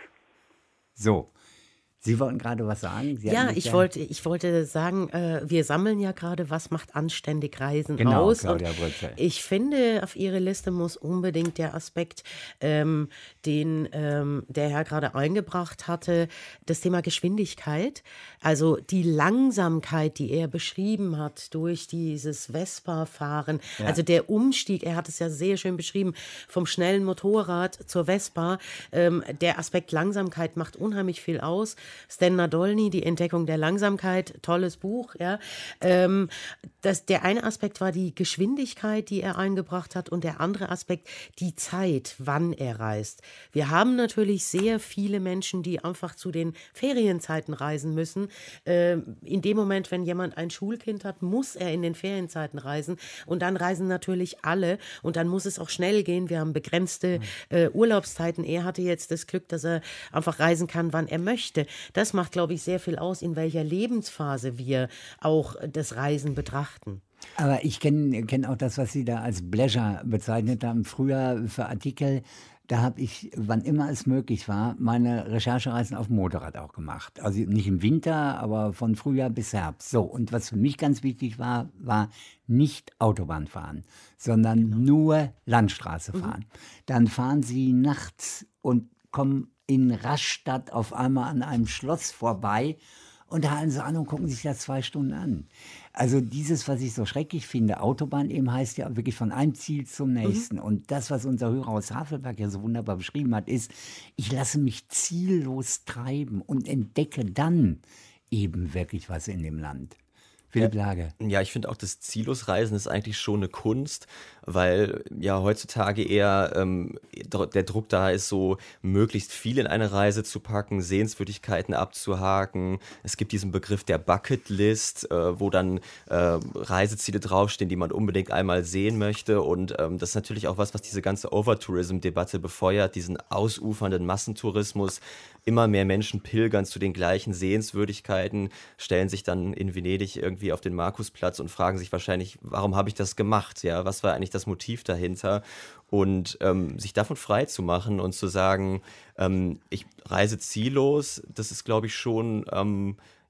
Speaker 2: So. Sie wollten gerade was sagen? Sie
Speaker 3: ja, ich wollte, ich wollte sagen, äh, wir sammeln ja gerade, was macht anständig Reisen
Speaker 2: genau,
Speaker 3: aus.
Speaker 2: Claudia
Speaker 3: und
Speaker 2: Brützel.
Speaker 3: Ich finde, auf Ihre Liste muss unbedingt der Aspekt, ähm, den ähm, der Herr gerade eingebracht hatte, das Thema Geschwindigkeit. Also die Langsamkeit, die er beschrieben hat durch dieses Vespa-Fahren. Ja. Also der Umstieg, er hat es ja sehr schön beschrieben, vom schnellen Motorrad zur Vespa. Ähm, der Aspekt Langsamkeit macht unheimlich viel aus. Stan Nadolny, Die Entdeckung der Langsamkeit, tolles Buch. Ja. Ähm, das, der eine Aspekt war die Geschwindigkeit, die er eingebracht hat, und der andere Aspekt die Zeit, wann er reist. Wir haben natürlich sehr viele Menschen, die einfach zu den Ferienzeiten reisen müssen. Ähm, in dem Moment, wenn jemand ein Schulkind hat, muss er in den Ferienzeiten reisen, und dann reisen natürlich alle, und dann muss es auch schnell gehen. Wir haben begrenzte äh, Urlaubszeiten. Er hatte jetzt das Glück, dass er einfach reisen kann, wann er möchte. Das macht, glaube ich, sehr viel aus, in welcher Lebensphase wir auch das Reisen betrachten.
Speaker 2: Aber ich kenne kenn auch das, was Sie da als Pleasure bezeichnet haben. Früher für Artikel, da habe ich, wann immer es möglich war, meine Recherchereisen auf dem Motorrad auch gemacht. Also nicht im Winter, aber von Frühjahr bis Herbst. So, und was für mich ganz wichtig war, war nicht Autobahn fahren, sondern genau. nur Landstraße fahren. Mhm. Dann fahren Sie nachts und kommen in Rastatt auf einmal an einem Schloss vorbei und da halten sie an und gucken sich das zwei Stunden an. Also dieses, was ich so schrecklich finde, Autobahn eben heißt ja wirklich von einem Ziel zum nächsten. Mhm. Und das, was unser Hörer aus Havelberg ja so wunderbar beschrieben hat, ist, ich lasse mich ziellos treiben und entdecke dann eben wirklich was in dem Land. Philipp Lage.
Speaker 4: Ja, ich finde auch, das Ziellosreisen ist eigentlich schon eine Kunst, weil ja heutzutage eher ähm, der Druck da ist, so möglichst viel in eine Reise zu packen, Sehenswürdigkeiten abzuhaken. Es gibt diesen Begriff der Bucketlist, äh, wo dann äh, Reiseziele draufstehen, die man unbedingt einmal sehen möchte. Und ähm, das ist natürlich auch was, was diese ganze Overtourism-Debatte befeuert, diesen ausufernden Massentourismus. Immer mehr Menschen pilgern zu den gleichen Sehenswürdigkeiten, stellen sich dann in Venedig irgendwie auf den Markusplatz und fragen sich wahrscheinlich, warum habe ich das gemacht? Ja, was war eigentlich das Motiv dahinter? Und ähm, sich davon frei zu machen und zu sagen, ähm, ich reise ziellos, das ist, glaube ich, schon ähm,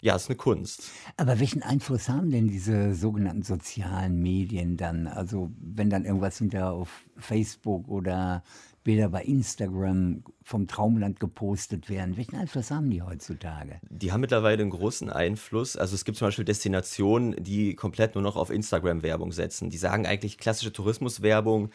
Speaker 4: ja, es ist eine Kunst.
Speaker 2: Aber welchen Einfluss haben denn diese sogenannten sozialen Medien dann? Also wenn dann irgendwas hinterher auf Facebook oder Bilder bei Instagram vom Traumland gepostet werden, welchen Einfluss haben die heutzutage?
Speaker 4: Die haben mittlerweile einen großen Einfluss. Also es gibt zum Beispiel Destinationen, die komplett nur noch auf Instagram-Werbung setzen. Die sagen eigentlich klassische Tourismuswerbung,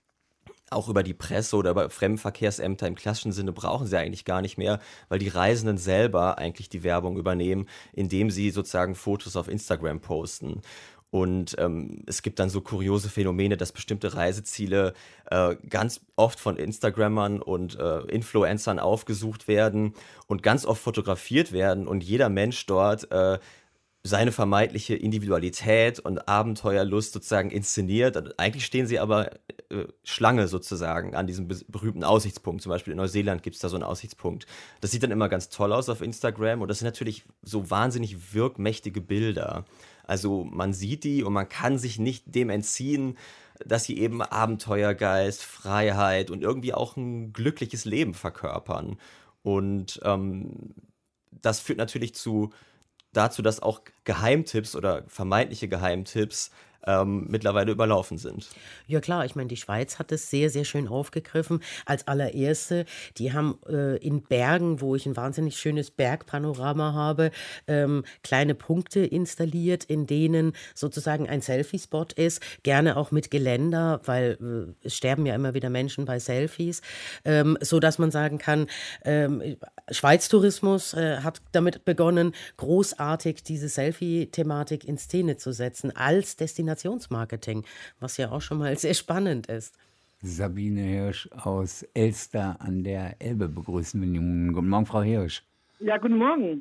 Speaker 4: auch über die Presse oder über Fremdenverkehrsämter im klassischen Sinne brauchen sie eigentlich gar nicht mehr, weil die Reisenden selber eigentlich die Werbung übernehmen, indem sie sozusagen Fotos auf Instagram posten. Und ähm, es gibt dann so kuriose Phänomene, dass bestimmte Reiseziele äh, ganz oft von Instagrammern und äh, Influencern aufgesucht werden und ganz oft fotografiert werden und jeder Mensch dort äh, seine vermeintliche Individualität und Abenteuerlust sozusagen inszeniert. Eigentlich stehen sie aber äh, Schlange sozusagen an diesem be- berühmten Aussichtspunkt. Zum Beispiel in Neuseeland gibt es da so einen Aussichtspunkt. Das sieht dann immer ganz toll aus auf Instagram und das sind natürlich so wahnsinnig wirkmächtige Bilder. Also man sieht die und man kann sich nicht dem entziehen, dass sie eben Abenteuergeist, Freiheit und irgendwie auch ein glückliches Leben verkörpern. Und ähm, das führt natürlich zu dazu, dass auch Geheimtipps oder vermeintliche Geheimtipps ähm, mittlerweile überlaufen sind.
Speaker 3: Ja klar, ich meine, die Schweiz hat es sehr, sehr schön aufgegriffen. Als allererste, die haben äh, in Bergen, wo ich ein wahnsinnig schönes Bergpanorama habe, ähm, kleine Punkte installiert, in denen sozusagen ein Selfie-Spot ist, gerne auch mit Geländer, weil äh, es sterben ja immer wieder Menschen bei Selfies, ähm, so dass man sagen kann, ähm, Schweiz-Tourismus äh, hat damit begonnen, großartig diese Selfie-Thematik in Szene zu setzen, als Destinationsmarketing, was ja auch schon mal sehr spannend ist.
Speaker 2: Sabine Hirsch aus Elster an der Elbe begrüßen wir nun. Guten Morgen, Frau Hirsch.
Speaker 7: Ja, guten Morgen.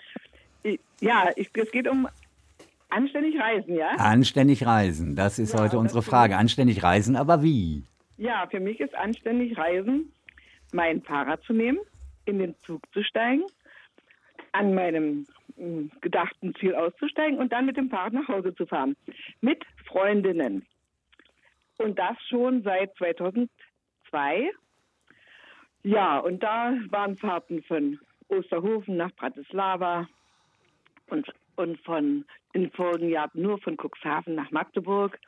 Speaker 7: Ich, ja, ich, es geht um anständig reisen, ja?
Speaker 2: Anständig reisen, das ist
Speaker 7: Ja,
Speaker 2: heute unsere
Speaker 7: das
Speaker 2: Frage. Anständig reisen, aber wie?
Speaker 7: Ja, für mich ist anständig reisen, mein Fahrrad zu nehmen, in den Zug zu steigen, an meinem mh, gedachten Ziel auszusteigen und dann mit dem Fahrrad nach Hause zu fahren. Mit Freundinnen. Und das schon seit zweitausendzwei. Ja, und da waren Fahrten von Osterhofen nach Bratislava und, und von im vorigen Jahr nur von Cuxhaven nach Magdeburg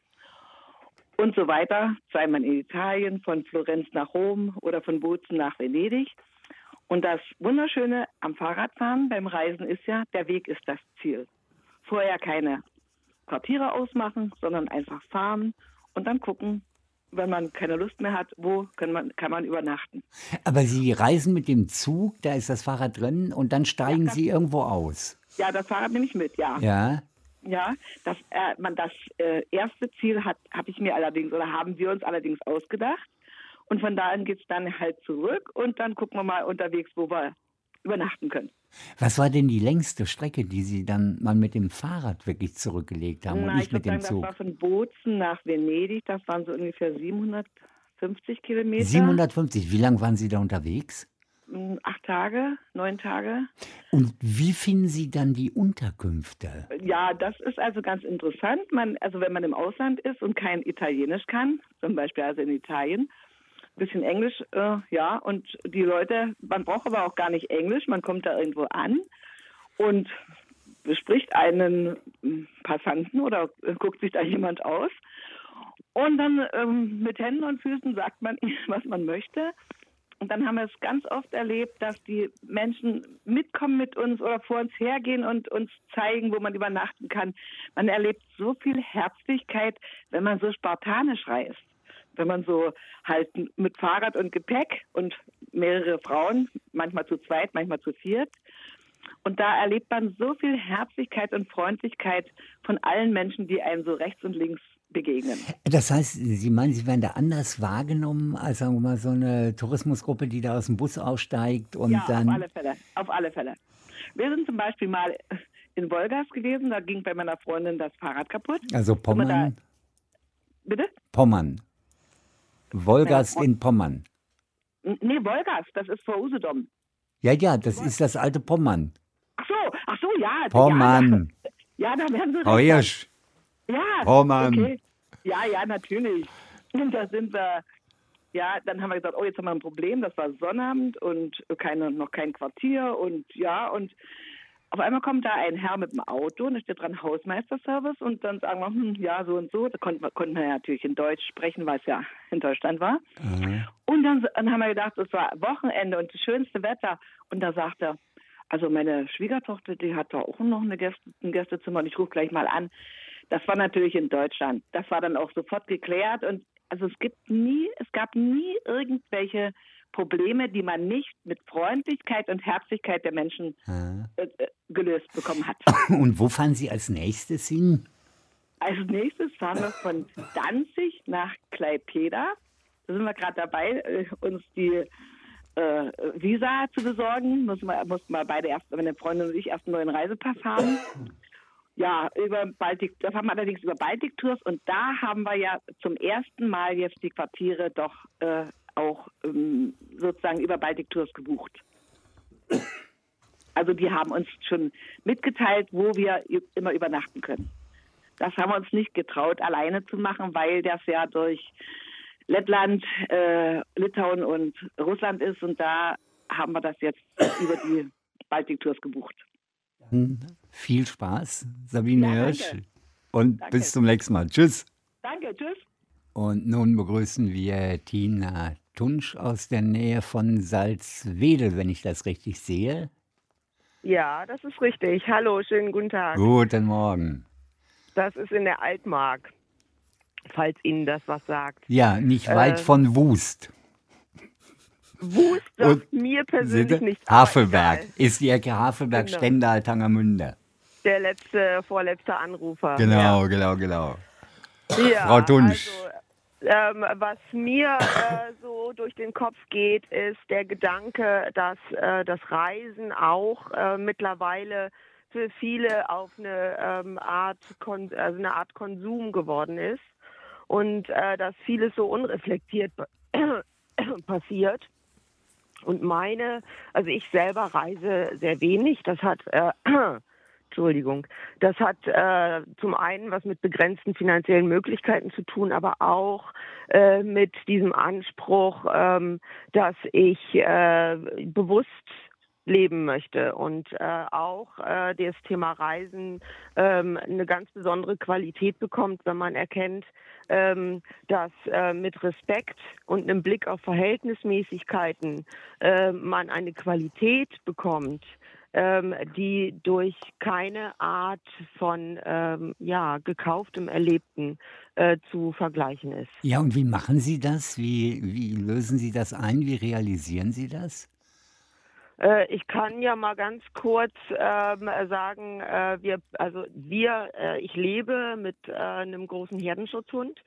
Speaker 7: und so weiter. Zweimal in Italien, von Florenz nach Rom oder von Bozen nach Venedig. Und das Wunderschöne am Fahrradfahren beim Reisen ist ja, der Weg ist das Ziel. Vorher keine Quartiere ausmachen, sondern einfach fahren und dann gucken, wenn man keine Lust mehr hat, wo kann man, kann man übernachten.
Speaker 2: Aber Sie reisen mit dem Zug, da ist das Fahrrad drin und dann steigen
Speaker 7: Ja,
Speaker 2: Sie irgendwo aus.
Speaker 7: Ja, das Fahrrad nehme ich mit, ja.
Speaker 2: Ja,
Speaker 7: Ja, das, äh, man, das äh, erste Ziel hat, habe ich mir allerdings oder haben wir uns allerdings ausgedacht. Und von da an geht es dann halt zurück und dann gucken wir mal unterwegs, wo wir übernachten können.
Speaker 2: was war denn die längste Strecke, die Sie dann mal mit dem Fahrrad wirklich zurückgelegt haben und
Speaker 7: Na,
Speaker 2: nicht
Speaker 7: ich
Speaker 2: mit
Speaker 7: würde
Speaker 2: dem
Speaker 7: sagen,
Speaker 2: Zug?
Speaker 7: das war von Bozen nach Venedig, das waren so ungefähr siebenhundertfünfzig Kilometer.
Speaker 2: siebenhundertfünfzig, wie lange waren Sie da unterwegs?
Speaker 7: Mm, Acht Tage, neun Tage.
Speaker 2: Und wie finden Sie dann die Unterkünfte?
Speaker 7: Ja, das ist also ganz interessant. Man, also wenn man im Ausland ist und kein Italienisch kann, zum Beispiel also in Italien, ein bisschen Englisch, äh, ja, und die Leute, man braucht aber auch gar nicht Englisch, man kommt da irgendwo an und bespricht einen Passanten oder äh, guckt sich da jemand aus und dann ähm, mit Händen und Füßen sagt man, was man möchte. Und dann haben wir es ganz oft erlebt, dass die Menschen mitkommen mit uns oder vor uns hergehen und uns zeigen, wo man übernachten kann. Man erlebt so viel Herzlichkeit, wenn man so spartanisch reist. Wenn man so halt mit Fahrrad und Gepäck und mehrere Frauen, manchmal zu zweit, manchmal zu viert. Und da erlebt man so viel Herzlichkeit und Freundlichkeit von allen Menschen, die einem so rechts und links begegnen.
Speaker 2: Das heißt, Sie meinen, Sie werden da anders wahrgenommen als, sagen wir mal, so eine Tourismusgruppe, die da aus dem Bus aussteigt und
Speaker 7: ja,
Speaker 2: dann...
Speaker 7: auf alle Fälle, auf alle Fälle. Wir sind zum Beispiel mal in Wolgast gewesen, da ging bei meiner Freundin das Fahrrad kaputt.
Speaker 2: Also Pommern?
Speaker 7: Da, bitte?
Speaker 2: Pommern. Wolgast
Speaker 7: Ja,
Speaker 2: in Pommern.
Speaker 7: Nee, Wolgast, das ist vor Usedom.
Speaker 2: Ja, ja, das ist das alte Pommern.
Speaker 7: Ach so, ach so, ja.
Speaker 2: Pommern.
Speaker 7: Ja, da, ja, da werden Sie
Speaker 2: Frau
Speaker 7: recht.
Speaker 2: Hirsch.
Speaker 7: Ja,
Speaker 2: Pommern.
Speaker 7: okay. Ja, ja, natürlich. Und da sind wir, ja, dann haben wir gesagt, oh, jetzt haben wir ein Problem. Das war Sonnabend und keine, noch kein Quartier und ja, und auf einmal kommt da ein Herr mit dem Auto und da steht dran Hausmeisterservice und dann sagen wir, hm, ja, so und so. Da konnten wir, konnten wir natürlich in Deutsch sprechen, weil es ja in Deutschland war. Mhm. Und dann, dann haben wir gedacht, es war Wochenende und das schönste Wetter. Und da sagt er, also meine Schwiegertochter, die hat da auch noch eine Gäste, ein Gästezimmer und ich rufe gleich mal an. Das war natürlich in Deutschland. Das war dann auch sofort geklärt. Und also es gibt nie, es gab nie irgendwelche Probleme, die man nicht mit Freundlichkeit und Herzlichkeit der Menschen äh, gelöst bekommen hat.
Speaker 2: Und wo fahren Sie als nächstes hin?
Speaker 7: Als nächstes fahren wir von Danzig nach Klaipėda. Da sind wir gerade dabei, äh, uns die äh, Visa zu besorgen. Mussten wir, mussten wir beide erst, meine Freundin und ich, erst einen neuen Reisepass haben. Ja, über Baltic, das haben wir allerdings über Baltic Tours und da haben wir ja zum ersten Mal jetzt die Quartiere doch äh, auch ähm, sozusagen über Baltic Tours gebucht. Also die haben uns schon mitgeteilt, wo wir immer übernachten können. Das haben wir uns nicht getraut, alleine zu machen, weil das ja durch Lettland, äh, Litauen und Russland ist und da haben wir das jetzt über die Baltic Tours gebucht.
Speaker 2: Hm, viel Spaß, Sabine
Speaker 7: Ja,
Speaker 2: Hirsch.
Speaker 7: danke.
Speaker 2: Und
Speaker 7: Danke.
Speaker 2: bis zum nächsten Mal. Tschüss.
Speaker 7: Danke, tschüss.
Speaker 2: Und nun begrüßen wir Tina Tunsch aus der Nähe von Salzwedel, wenn ich das richtig sehe.
Speaker 8: Ja, das ist richtig. Hallo, schönen guten Tag.
Speaker 2: Guten Morgen.
Speaker 8: Das ist in der Altmark, falls Ihnen das was sagt.
Speaker 2: Ja, nicht weit
Speaker 8: Äh,
Speaker 2: von Wust.
Speaker 8: Wust sagt
Speaker 2: Und
Speaker 8: mir persönlich
Speaker 2: Sitte?
Speaker 8: nichts. aber
Speaker 2: Havelberg.
Speaker 8: egal.
Speaker 2: Ist die Ecke Havelberg,
Speaker 8: Genau.
Speaker 2: Stendal, Tangermünde.
Speaker 8: Der letzte, vorletzte Anrufer.
Speaker 2: Genau, genau, genau.
Speaker 8: Ja,
Speaker 2: Frau Tunsch.
Speaker 8: Also, ähm, was mir äh, so durch den Kopf geht, ist der Gedanke, dass äh, das Reisen auch äh, mittlerweile für viele auf eine ähm, Art, Kon- also eine Art Konsum geworden ist und äh, dass vieles so unreflektiert passiert. Und meine, also ich selber reise sehr wenig. Das hat äh, Entschuldigung. Das hat äh, zum einen was mit begrenzten finanziellen Möglichkeiten zu tun, aber auch äh, mit diesem Anspruch, ähm, dass ich äh, bewusst leben möchte und äh, auch äh, das Thema Reisen ähm, eine ganz besondere Qualität bekommt, wenn man erkennt, ähm, dass äh, mit Respekt und einem Blick auf Verhältnismäßigkeiten äh, man eine Qualität bekommt, ähm, die durch keine Art von ähm, ja, gekauftem Erlebten äh, zu vergleichen ist.
Speaker 2: Ja, und wie machen Sie das? Wie, wie lösen Sie das ein? Wie realisieren Sie das?
Speaker 8: Äh, ich kann ja mal ganz kurz ähm, sagen, äh, wir, also wir, äh, ich lebe mit äh, einem großen Herdenschutzhund.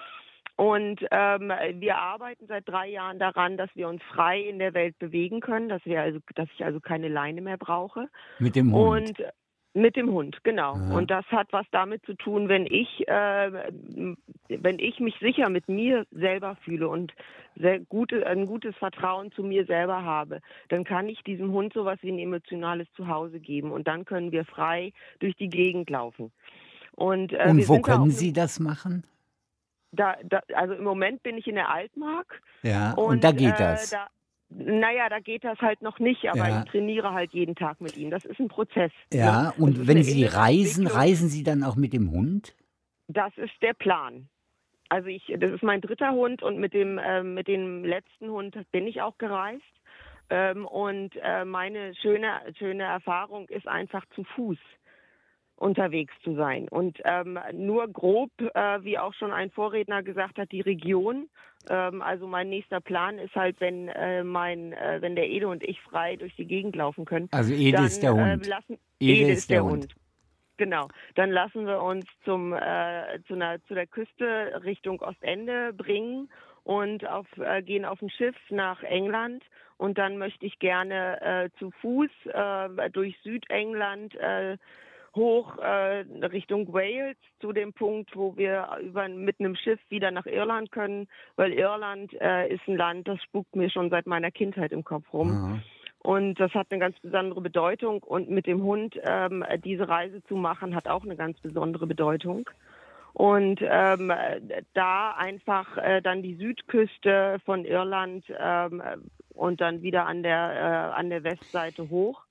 Speaker 8: Und ähm, wir arbeiten seit drei Jahren daran, dass wir uns frei in der Welt bewegen können, dass wir also, dass ich also keine Leine mehr brauche.
Speaker 2: Mit dem Hund?
Speaker 8: Und mit dem Hund, genau.
Speaker 2: Aha.
Speaker 8: Und das hat was damit zu tun, wenn ich, äh, wenn ich mich sicher mit mir selber fühle und sehr gute, ein gutes Vertrauen zu mir selber habe, dann kann ich diesem Hund sowas wie ein emotionales Zuhause geben und dann können wir frei durch die Gegend laufen. Und, äh,
Speaker 2: Und
Speaker 8: wir
Speaker 2: wo
Speaker 8: sind da
Speaker 2: können
Speaker 8: auch-
Speaker 2: Sie das machen?
Speaker 8: Da, da, also im Moment bin ich in der Altmark.
Speaker 2: Ja, und, da geht
Speaker 8: äh,
Speaker 2: das.
Speaker 8: Da, naja, da geht das halt noch nicht, aber
Speaker 2: Ja.
Speaker 8: ich trainiere halt jeden Tag mit ihm. Das ist ein Prozess.
Speaker 2: Ja,
Speaker 8: ne? Das
Speaker 2: und
Speaker 8: ist
Speaker 2: wenn
Speaker 8: eine
Speaker 2: Sie
Speaker 8: innere
Speaker 2: reisen,
Speaker 8: Entwicklung.
Speaker 2: reisen Sie dann auch mit dem Hund?
Speaker 8: Das ist der Plan. Also ich, das ist mein dritter Hund und mit dem, äh, mit dem letzten Hund bin ich auch gereist. Ähm, und äh, meine schöne, schöne Erfahrung ist einfach zu Fuß unterwegs zu sein. Und ähm, nur grob, äh, wie auch schon ein Vorredner gesagt hat, die Region. Ähm, also mein nächster Plan ist halt, wenn äh, mein, äh, wenn der Ede und ich frei durch die Gegend laufen können.
Speaker 2: Also Ede
Speaker 8: dann,
Speaker 2: ist der Hund.
Speaker 8: Äh, lassen,
Speaker 2: Ede
Speaker 8: Ede
Speaker 2: ist der Hund.
Speaker 8: Genau. Dann lassen wir uns zum äh, zu, einer, zu der Küste Richtung Ostende bringen und auf, äh, gehen auf ein Schiff nach England. Und dann möchte ich gerne äh, zu Fuß äh, durch Südengland äh, hoch äh, Richtung Wales zu dem Punkt, wo wir über, mit einem Schiff wieder nach Irland können, weil Irland äh, ist ein Land, das spukt mir schon seit meiner Kindheit im Kopf rum.
Speaker 2: Aha.
Speaker 8: Und das hat eine ganz besondere Bedeutung. Und mit dem Hund ähm, diese Reise zu machen, hat auch eine ganz besondere Bedeutung. Und ähm, da einfach äh, dann die Südküste von Irland ähm, und dann wieder an der, äh, an der Westseite hoch.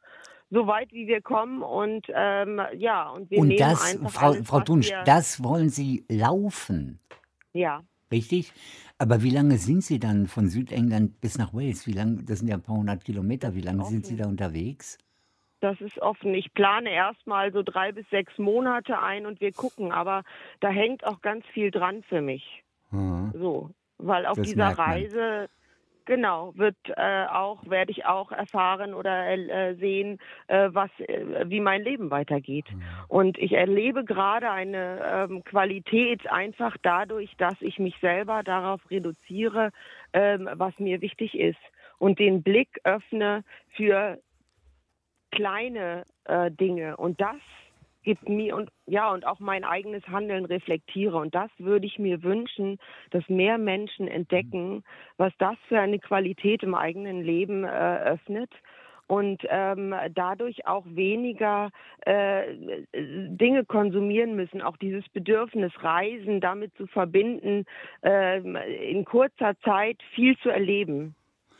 Speaker 8: so weit, wie wir kommen und ähm, ja, und wir
Speaker 2: Und
Speaker 8: nehmen
Speaker 2: das,
Speaker 8: einfach
Speaker 2: Frau,
Speaker 8: alles,
Speaker 2: Frau
Speaker 8: was
Speaker 2: Tunsch,
Speaker 8: wir,
Speaker 2: das wollen Sie laufen,
Speaker 8: ja.
Speaker 2: richtig? Aber wie lange sind Sie dann von Südengland bis nach Wales? Wie lange, das sind ja ein paar hundert Kilometer, wie lange sind Sie da unterwegs?
Speaker 8: Das ist offen. Ich plane erstmal so drei bis sechs Monate ein und wir gucken, aber da hängt auch ganz viel dran für mich.
Speaker 2: Mhm.
Speaker 8: So, weil auf
Speaker 2: Das
Speaker 8: dieser
Speaker 2: merkt man.
Speaker 8: Reise, genau, wird äh, auch, werde ich auch erfahren oder äh, sehen, äh, was, äh, wie mein Leben weitergeht. Und ich erlebe gerade eine ähm, Qualität einfach dadurch, dass ich mich selber darauf reduziere, ähm, was mir wichtig ist und den Blick öffne für kleine äh, Dinge. Und das gibt mir und ja und auch mein eigenes Handeln reflektiere. Und das würde ich mir wünschen, dass mehr Menschen entdecken, was das für eine Qualität im eigenen Leben äh, öffnet. Und ähm, dadurch auch weniger äh, Dinge konsumieren müssen, auch dieses Bedürfnis, Reisen damit zu verbinden, äh, in kurzer Zeit viel zu erleben.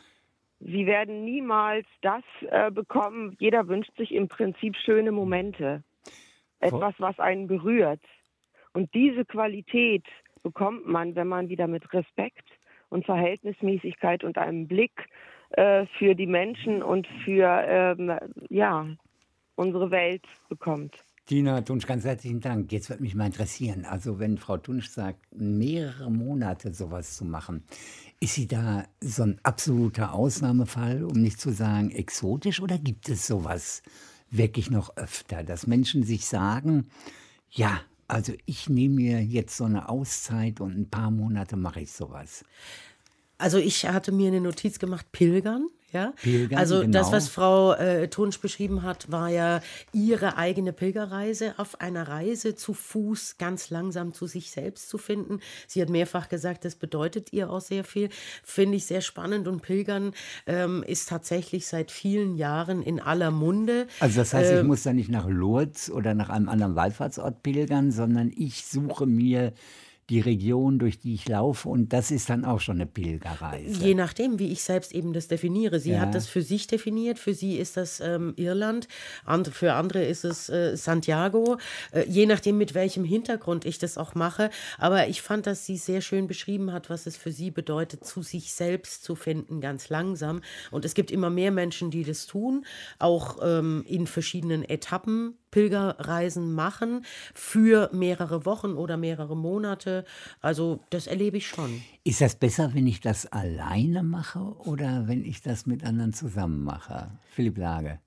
Speaker 8: Sie werden niemals das äh, bekommen. Jeder wünscht sich im Prinzip schöne Momente. Etwas, was einen berührt. Und diese Qualität bekommt man, wenn man wieder mit Respekt und Verhältnismäßigkeit und einem Blick äh, für die Menschen und für ähm, ja, unsere Welt bekommt.
Speaker 2: Tina Tunsch, ganz herzlichen Dank. Jetzt würde mich mal interessieren, also wenn Frau Tunsch sagt, mehrere Monate sowas zu machen, ist sie da so ein absoluter Ausnahmefall, um nicht zu sagen exotisch, oder gibt es sowas wirklich noch öfter, dass Menschen sich sagen, ja, also ich nehme mir jetzt so eine Auszeit und ein paar Monate mache ich sowas?
Speaker 3: Also ich hatte mir eine Notiz gemacht, Pilgern. Ja?
Speaker 2: Pilgern,
Speaker 3: also
Speaker 2: genau.
Speaker 3: das, was Frau äh, Tunsch beschrieben hat, war ja ihre eigene Pilgerreise, auf einer Reise zu Fuß ganz langsam zu sich selbst zu finden. Sie hat mehrfach gesagt, das bedeutet ihr auch sehr viel. Finde ich sehr spannend, und Pilgern ähm, ist tatsächlich seit vielen Jahren in aller Munde.
Speaker 2: Also das heißt, ich
Speaker 3: Ähm,
Speaker 2: muss da nicht nach Lourdes oder nach einem anderen Wallfahrtsort pilgern, sondern ich suche mir die Region, durch die ich laufe, und das ist dann auch schon eine Pilgerreise.
Speaker 3: Je nachdem, wie ich selbst eben das definiere. Sie
Speaker 2: Ja.
Speaker 3: hat das für sich definiert. Für sie ist das ähm, Irland, and, für andere ist es äh, Santiago. Äh, je nachdem, mit welchem Hintergrund ich das auch mache. Aber ich fand, dass sie sehr schön beschrieben hat, was es für sie bedeutet, zu sich selbst zu finden, ganz langsam. Und es gibt immer mehr Menschen, die das tun, auch ähm, in verschiedenen Etappen Pilgerreisen machen für mehrere Wochen oder mehrere Monate. Also das erlebe ich schon.
Speaker 2: Ist das besser, wenn ich das alleine mache oder wenn ich das mit anderen zusammen mache? Philipp Lage.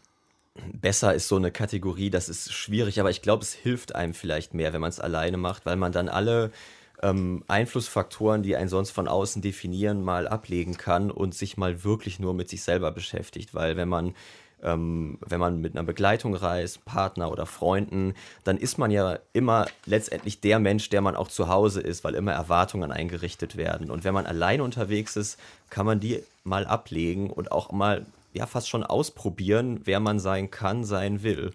Speaker 4: Besser ist so eine Kategorie, das ist schwierig, aber ich glaube, es hilft einem vielleicht mehr, wenn man es alleine macht, weil man dann alle ähm, Einflussfaktoren, die einen sonst von außen definieren, mal ablegen kann und sich mal wirklich nur mit sich selber beschäftigt. Weil wenn man Ähm, wenn man mit einer Begleitung reist, Partner oder Freunden, dann ist man ja immer letztendlich der Mensch, der man auch zu Hause ist, weil immer Erwartungen eingerichtet werden. Und wenn man alleine unterwegs ist, kann man die mal ablegen und auch mal ja fast schon ausprobieren, wer man sein kann, sein will.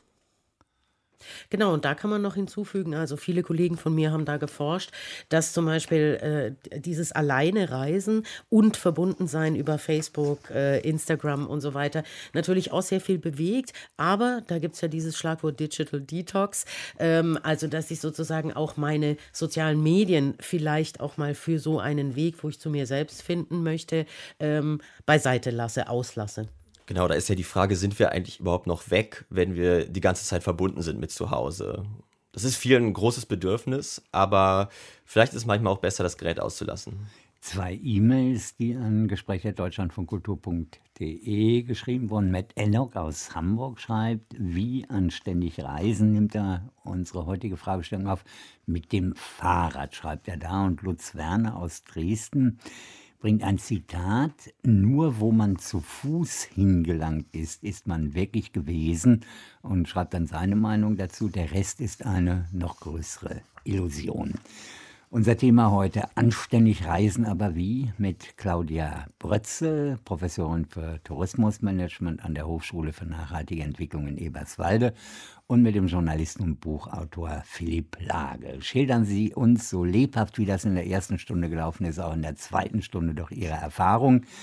Speaker 3: Genau, und da kann man noch hinzufügen, also viele Kollegen von mir haben da geforscht, dass zum Beispiel äh, dieses alleine Reisen und verbunden sein über Facebook, äh, Instagram und so weiter natürlich auch sehr viel bewegt, aber da gibt es ja dieses Schlagwort Digital Detox, ähm, also dass ich sozusagen auch meine sozialen Medien vielleicht auch mal für so einen Weg, wo ich zu mir selbst finden möchte, ähm, beiseite lasse, auslasse.
Speaker 4: Genau, da ist ja die Frage, sind wir eigentlich überhaupt noch weg, wenn wir die ganze Zeit verbunden sind mit zu Hause? Das ist vielen ein großes Bedürfnis, aber vielleicht ist es manchmal auch besser, das Gerät auszulassen.
Speaker 2: Zwei E-Mails, die an gespräch at deutschlandfunkkultur punkt de geschrieben wurden. Matt Enoch aus Hamburg schreibt, wie anständig reisen, nimmt er unsere heutige Fragestellung auf. Mit dem Fahrrad, schreibt er da. Und Lutz Werner aus Dresden bringt ein Zitat: Nur wo man zu Fuß hingelangt ist, ist man wirklich gewesen, und schreibt dann seine Meinung dazu: Der Rest ist eine noch größere Illusion. Unser Thema heute: Anständig reisen, aber wie? Mit Claudia Brötzel, Professorin für Tourismusmanagement an der Hochschule für nachhaltige Entwicklung in Eberswalde, und mit dem Journalisten und Buchautor Philipp Lage. Schildern Sie uns so lebhaft, wie das in der ersten Stunde gelaufen ist, auch in der zweiten Stunde doch Ihre Erfahrung.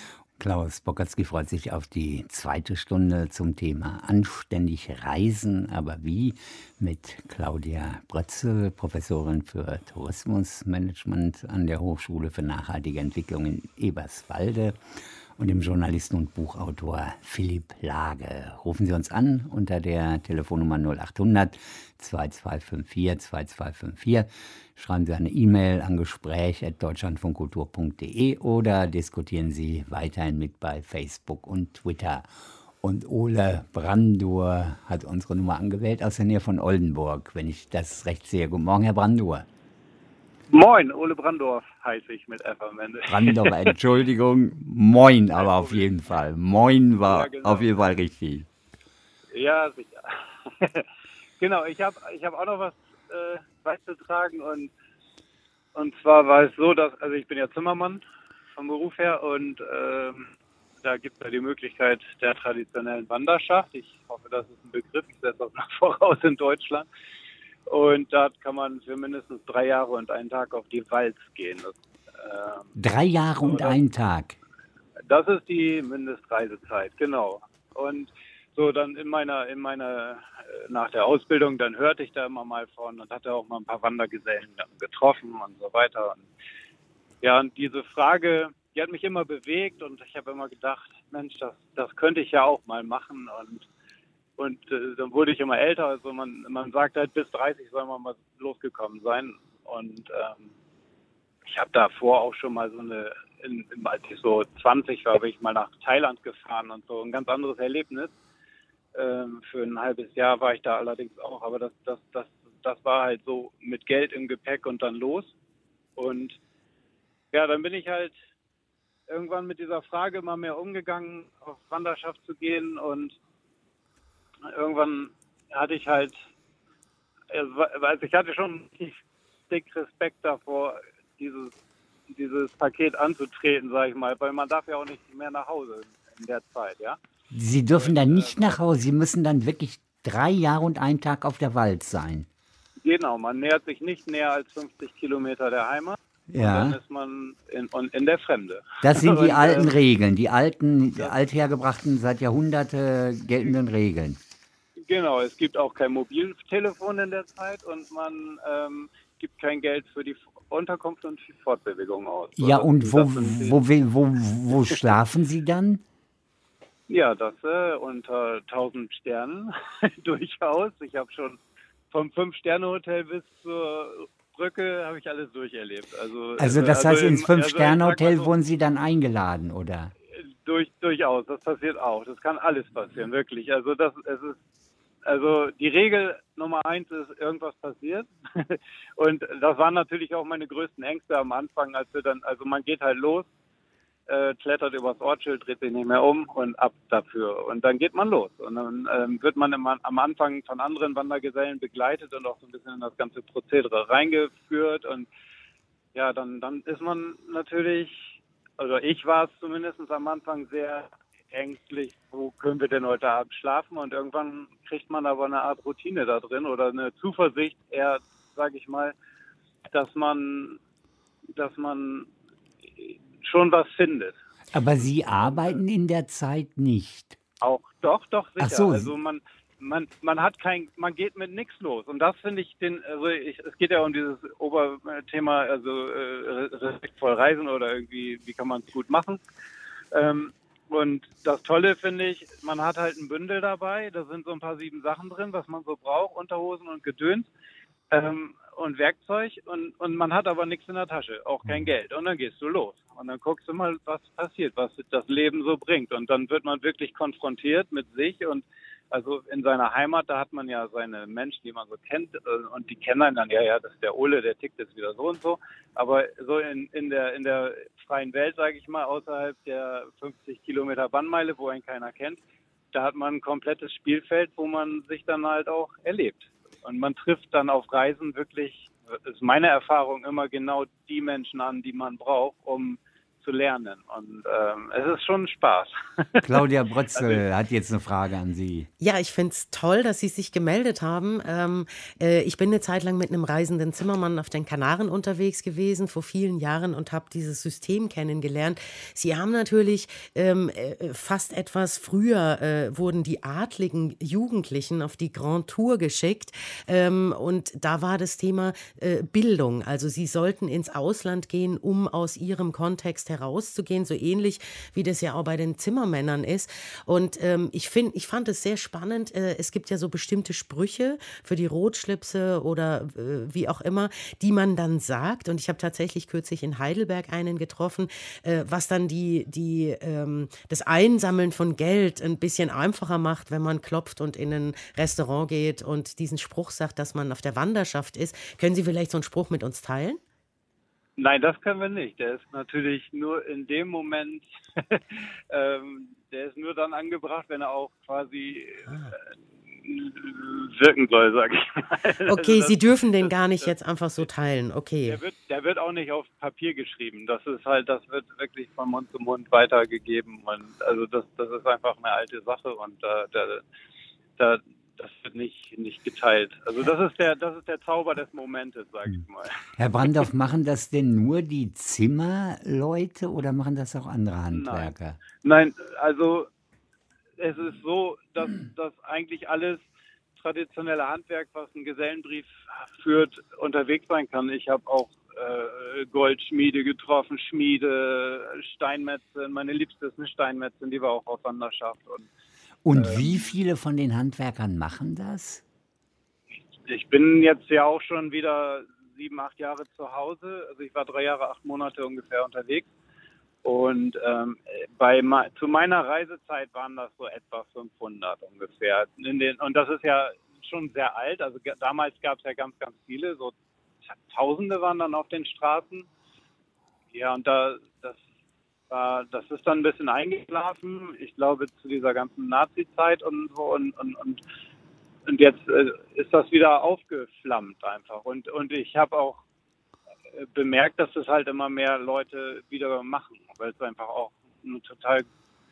Speaker 2: Klaus Bockacki freut sich auf die zweite Stunde zum Thema anständig reisen, aber wie? Mit Claudia Brötzel, Professorin für Tourismusmanagement an der Hochschule für nachhaltige Entwicklung in Eberswalde und dem Journalisten und Buchautor Philipp Lage. Rufen Sie uns an unter der Telefonnummer null achthundert zwei zwei fünf vier zwei zwei fünf vier. Schreiben Sie eine E-Mail an gespräch at deutschlandfunkkultur punkt de oder diskutieren Sie weiterhin mit bei Facebook und Twitter. Und Ole Brandur hat unsere Nummer angewählt aus der Nähe von Oldenburg, wenn ich das recht sehe. Guten Morgen, Herr Brandur.
Speaker 9: Moin, Ole Brandorf heiße ich mit F am Ende.
Speaker 2: Brandorf, Entschuldigung, moin aber auf jeden Fall. Moin war ja, genau. Auf jeden Fall richtig.
Speaker 9: Ja, sicher. Genau, ich habe ich hab auch noch was äh, beizutragen und, und zwar war es so, dass, also ich bin ja Zimmermann vom Beruf her und ähm, da gibt es ja die Möglichkeit der traditionellen Wanderschaft. Ich hoffe, das ist ein Begriff, ich setze das noch voraus in Deutschland. Und dort kann man für mindestens drei Jahre und einen Tag auf die Walz gehen. Das, ähm,
Speaker 2: drei Jahre und das, einen Tag?
Speaker 9: Das ist die Mindestreisezeit, genau. Und so dann in meiner, in meiner, nach der Ausbildung, dann hörte ich da immer mal von und hatte auch mal ein paar Wandergesellen getroffen und so weiter. Und ja, und diese Frage, die hat mich immer bewegt und ich habe immer gedacht, Mensch, das, das könnte ich ja auch mal machen. Und Und äh, dann wurde ich immer älter, also man, man sagt halt, bis dreißig soll man mal losgekommen sein. Und ähm, ich habe davor auch schon mal so eine, in, in, als ich so zwanzig war, bin ich mal nach Thailand gefahren und so, ein ganz anderes Erlebnis. Ähm, für ein halbes Jahr war ich da allerdings auch, aber das, das, das, das war halt so mit Geld im Gepäck und dann los. Und ja, dann bin ich halt irgendwann mit dieser Frage immer mehr umgegangen, auf Wanderschaft zu gehen und irgendwann hatte ich halt, also ich hatte schon dick Respekt davor, dieses, dieses Paket anzutreten, sage ich mal, weil man darf ja auch nicht mehr nach Hause in der Zeit, ja.
Speaker 2: Sie dürfen dann nicht nach Hause, Sie müssen dann wirklich drei Jahre und einen Tag auf der Walz sein.
Speaker 9: Genau, man nähert sich nicht näher als fünfzig Kilometer der Heimat.
Speaker 2: Ja.
Speaker 9: Und dann ist man in, in der Fremde.
Speaker 2: Das sind die
Speaker 9: und,
Speaker 2: alten
Speaker 9: äh,
Speaker 2: Regeln, die alten, die althergebrachten, seit Jahrhunderte geltenden Regeln.
Speaker 9: Genau, es gibt auch kein Mobiltelefon in der Zeit und man ähm, gibt kein Geld für die Unterkunft und die Fortbewegung aus.
Speaker 2: Ja,
Speaker 9: also,
Speaker 2: und wo, wo, wo, wo, wo schlafen Sie dann?
Speaker 9: Ja, das äh, unter tausend Sternen durchaus. Ich habe schon vom Fünf-Sterne-Hotel bis zur Brücke habe ich alles durcherlebt. Also,
Speaker 2: also das
Speaker 9: also
Speaker 2: heißt, ins Fünf-Sterne-Hotel
Speaker 9: also so,
Speaker 2: wurden Sie dann eingeladen, oder?
Speaker 9: Durch, durchaus, das passiert auch. Das kann alles passieren, wirklich. Also das, es ist, also die Regel Nummer eins ist, irgendwas passiert. Und das waren natürlich auch meine größten Ängste am Anfang, als wir dann, also man geht halt los, äh, klettert übers Ortsschild, dreht sich nicht mehr um und ab dafür. Und dann geht man los. Und dann ähm, wird man im, am Anfang von anderen Wandergesellen begleitet und auch so ein bisschen in das ganze Prozedere reingeführt. Und ja, dann, dann ist man natürlich, also ich war es zumindest am Anfang sehr ängstlich, wo können wir denn heute Abend schlafen? Und irgendwann kriegt man aber eine Art Routine da drin oder eine Zuversicht eher, sage ich mal, dass man, dass man schon was findet.
Speaker 2: Aber Sie arbeiten in der Zeit nicht?
Speaker 9: Auch, doch, doch, sicher.
Speaker 2: Ach so.
Speaker 9: Also man, man, man hat kein, man geht mit nichts los. Und das finde ich, den, also ich, es geht ja um dieses Oberthema, also äh, respektvoll reisen oder irgendwie, wie kann man es gut machen. Ähm, Und das Tolle finde ich, man hat halt ein Bündel dabei, da sind so ein paar sieben Sachen drin, was man so braucht, Unterhosen und Gedöns ähm, und Werkzeug und, und man hat aber nichts in der Tasche, auch kein Geld. Und dann gehst du los und dann guckst du mal, was passiert, was das Leben so bringt. Und dann wird man wirklich konfrontiert mit sich und also in seiner Heimat, da hat man ja seine Menschen, die man so kennt und die kennen einen dann, ja, ja, das ist der Ole, der tickt jetzt wieder so und so. Aber so in, in der in der freien Welt, sage ich mal, außerhalb der fünfzig Kilometer Bannmeile, wo einen keiner kennt, da hat man ein komplettes Spielfeld, wo man sich dann halt auch erlebt. Und man trifft dann auf Reisen wirklich, ist meine Erfahrung, immer genau die Menschen an, die man braucht, um zu lernen. Und ähm, es ist schon Spaß.
Speaker 2: Claudia Brötzel also, hat jetzt eine Frage an Sie.
Speaker 3: Ja, ich finde es toll, dass Sie sich gemeldet haben. Ähm, äh, ich bin eine Zeit lang mit einem reisenden Zimmermann auf den Kanaren unterwegs gewesen, vor vielen Jahren, und habe dieses System kennengelernt. Sie haben natürlich ähm, äh, fast etwas früher, äh, wurden die adligen Jugendlichen auf die Grand Tour geschickt. Ähm, und da war das Thema äh, Bildung. Also sie sollten ins Ausland gehen, um aus ihrem Kontext herauszugehen, so ähnlich wie das ja auch bei den Zimmermännern ist. Und ähm, ich, find, ich fand es sehr spannend. Äh, es gibt ja so bestimmte Sprüche für die Rotschlipse oder äh, wie auch immer, die man dann sagt. Und ich habe tatsächlich kürzlich in Heidelberg einen getroffen, äh, was dann die, die, ähm, das Einsammeln von Geld ein bisschen einfacher macht, wenn man klopft und in ein Restaurant geht und diesen Spruch sagt, dass man auf der Wanderschaft ist. Können Sie vielleicht so einen Spruch mit uns teilen?
Speaker 9: Nein, das können wir nicht. Der ist natürlich nur in dem Moment, ähm, der ist nur dann angebracht, wenn er auch quasi äh, wirken soll, sag ich mal.
Speaker 3: Okay,
Speaker 9: also das,
Speaker 3: Sie dürfen den
Speaker 9: das,
Speaker 3: gar nicht
Speaker 9: das,
Speaker 3: jetzt einfach so teilen, okay.
Speaker 9: Der wird, der wird auch nicht auf Papier geschrieben. Das ist halt, das wird wirklich von Mund zu Mund weitergegeben. Und also das, das ist einfach eine alte Sache und äh, da, da das wird nicht, nicht geteilt. Also das ist der, das ist der Zauber des Momentes, sage ich mal.
Speaker 2: Herr Brandorf, machen das denn nur die Zimmerleute oder machen das auch andere Handwerker?
Speaker 9: Nein, Nein also es ist so, dass das eigentlich alles traditionelle Handwerk, was ein Gesellenbrief führt, unterwegs sein kann. Ich habe auch äh, Goldschmiede getroffen, Schmiede, Steinmetzen. Meine Liebste ist eine Steinmetzin, die war auch auf Wanderschaft. Und
Speaker 2: Und wie viele von den Handwerkern machen das?
Speaker 9: Ich bin jetzt ja auch schon wieder sieben, acht Jahre zu Hause. Also ich war drei Jahre, acht Monate ungefähr unterwegs. Und ähm, bei zu meiner Reisezeit waren das so etwa fünfhundert ungefähr. In den, und das ist ja schon sehr alt. Also damals gab es ja ganz, ganz viele. So Tausende waren dann auf den Straßen. Ja, und da das Das ist dann ein bisschen eingeschlafen, ich glaube, zu dieser ganzen Nazi-Zeit und so. Und, und, und, und jetzt äh, ist das wieder aufgeflammt einfach. Und, und ich habe auch äh, bemerkt, dass das halt immer mehr Leute wieder machen, weil es einfach auch total,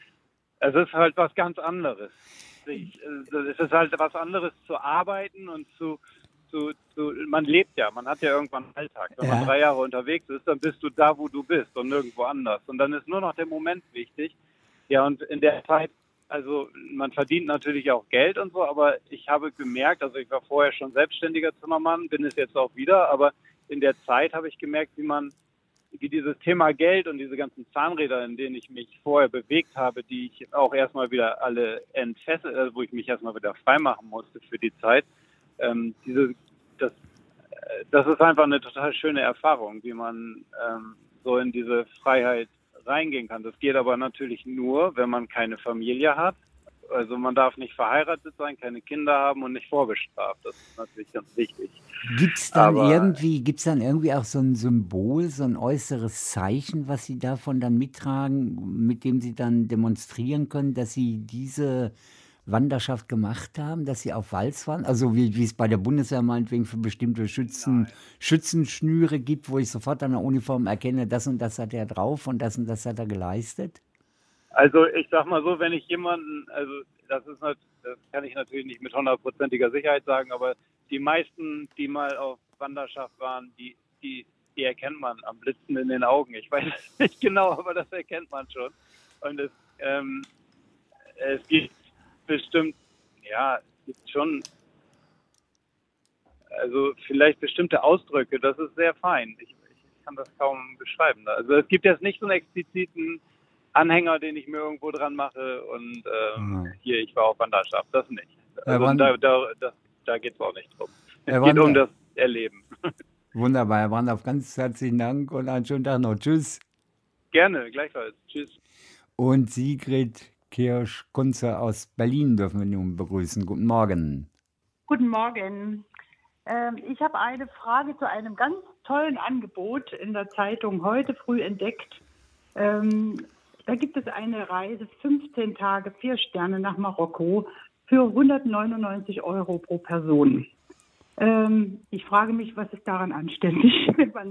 Speaker 9: es ist halt was ganz anderes. Ich, äh, es ist halt was anderes zu arbeiten und zu Zu, zu, man lebt ja, man hat ja irgendwann einen Alltag. Wenn ja. man drei Jahre unterwegs ist, dann bist du da, wo du bist und nirgendwo anders. Und dann ist nur noch der Moment wichtig. Ja, und in der Zeit, also man verdient natürlich auch Geld und so, aber ich habe gemerkt, also ich war vorher schon selbstständiger Zimmermann, bin es jetzt auch wieder, aber in der Zeit habe ich gemerkt, wie man, wie dieses Thema Geld und diese ganzen Zahnräder, in denen ich mich vorher bewegt habe, die ich auch erstmal wieder alle entfesselt, also wo ich mich erstmal wieder freimachen musste für die Zeit, Ähm, diese, das, das ist einfach eine total schöne Erfahrung, wie man ähm, so in diese Freiheit reingehen kann. Das geht aber natürlich nur, wenn man keine Familie hat. Also man darf nicht verheiratet sein, keine Kinder haben und nicht vorbestraft. Das ist natürlich ganz wichtig.
Speaker 2: Gibt's dann aber irgendwie, gibt's dann irgendwie auch so ein Symbol, so ein äußeres Zeichen, was Sie davon dann mittragen, mit dem Sie dann demonstrieren können, dass Sie diese Wanderschaft gemacht haben, dass sie auf Walz waren? Also wie, wie es bei der Bundeswehr meinetwegen für bestimmte Schützen, Schützenschnüre gibt, wo ich sofort an der Uniform erkenne, das und das hat er drauf und das und das hat er geleistet?
Speaker 9: Also ich sag mal so, wenn ich jemanden, also das ist das kann ich natürlich nicht mit hundertprozentiger Sicherheit sagen, aber die meisten, die mal auf Wanderschaft waren, die, die, die erkennt man am Blitzen in den Augen. Ich weiß es nicht genau, aber das erkennt man schon. Und es, ähm, es gibt bestimmt, ja, es gibt schon, also vielleicht bestimmte Ausdrücke, das ist sehr fein. Ich, ich kann das kaum beschreiben. Also es gibt jetzt nicht so einen expliziten Anhänger, den ich mir irgendwo dran mache und ähm, mhm. hier, ich war auf Wanderschaft, das nicht. Also
Speaker 2: Herr
Speaker 9: da, da, da, da geht es auch nicht drum. Es
Speaker 2: Herr
Speaker 9: geht
Speaker 2: Wander.
Speaker 9: um das Erleben.
Speaker 2: Wunderbar, Herr Brandorf, ganz herzlichen Dank und einen schönen Tag noch. Tschüss.
Speaker 9: Gerne, gleichfalls. Tschüss.
Speaker 2: Und Sigrid Kirsch-Kunze aus Berlin dürfen wir nun begrüßen. Guten Morgen.
Speaker 10: Guten Morgen. Ähm, ich habe eine Frage zu einem ganz tollen Angebot in der Zeitung heute früh entdeckt. Ähm, da gibt es eine Reise, fünfzehn Tage, vier Sterne nach Marokko für hundertneunundneunzig Euro pro Person. Ähm, ich frage mich, was ist daran anständig, wenn man,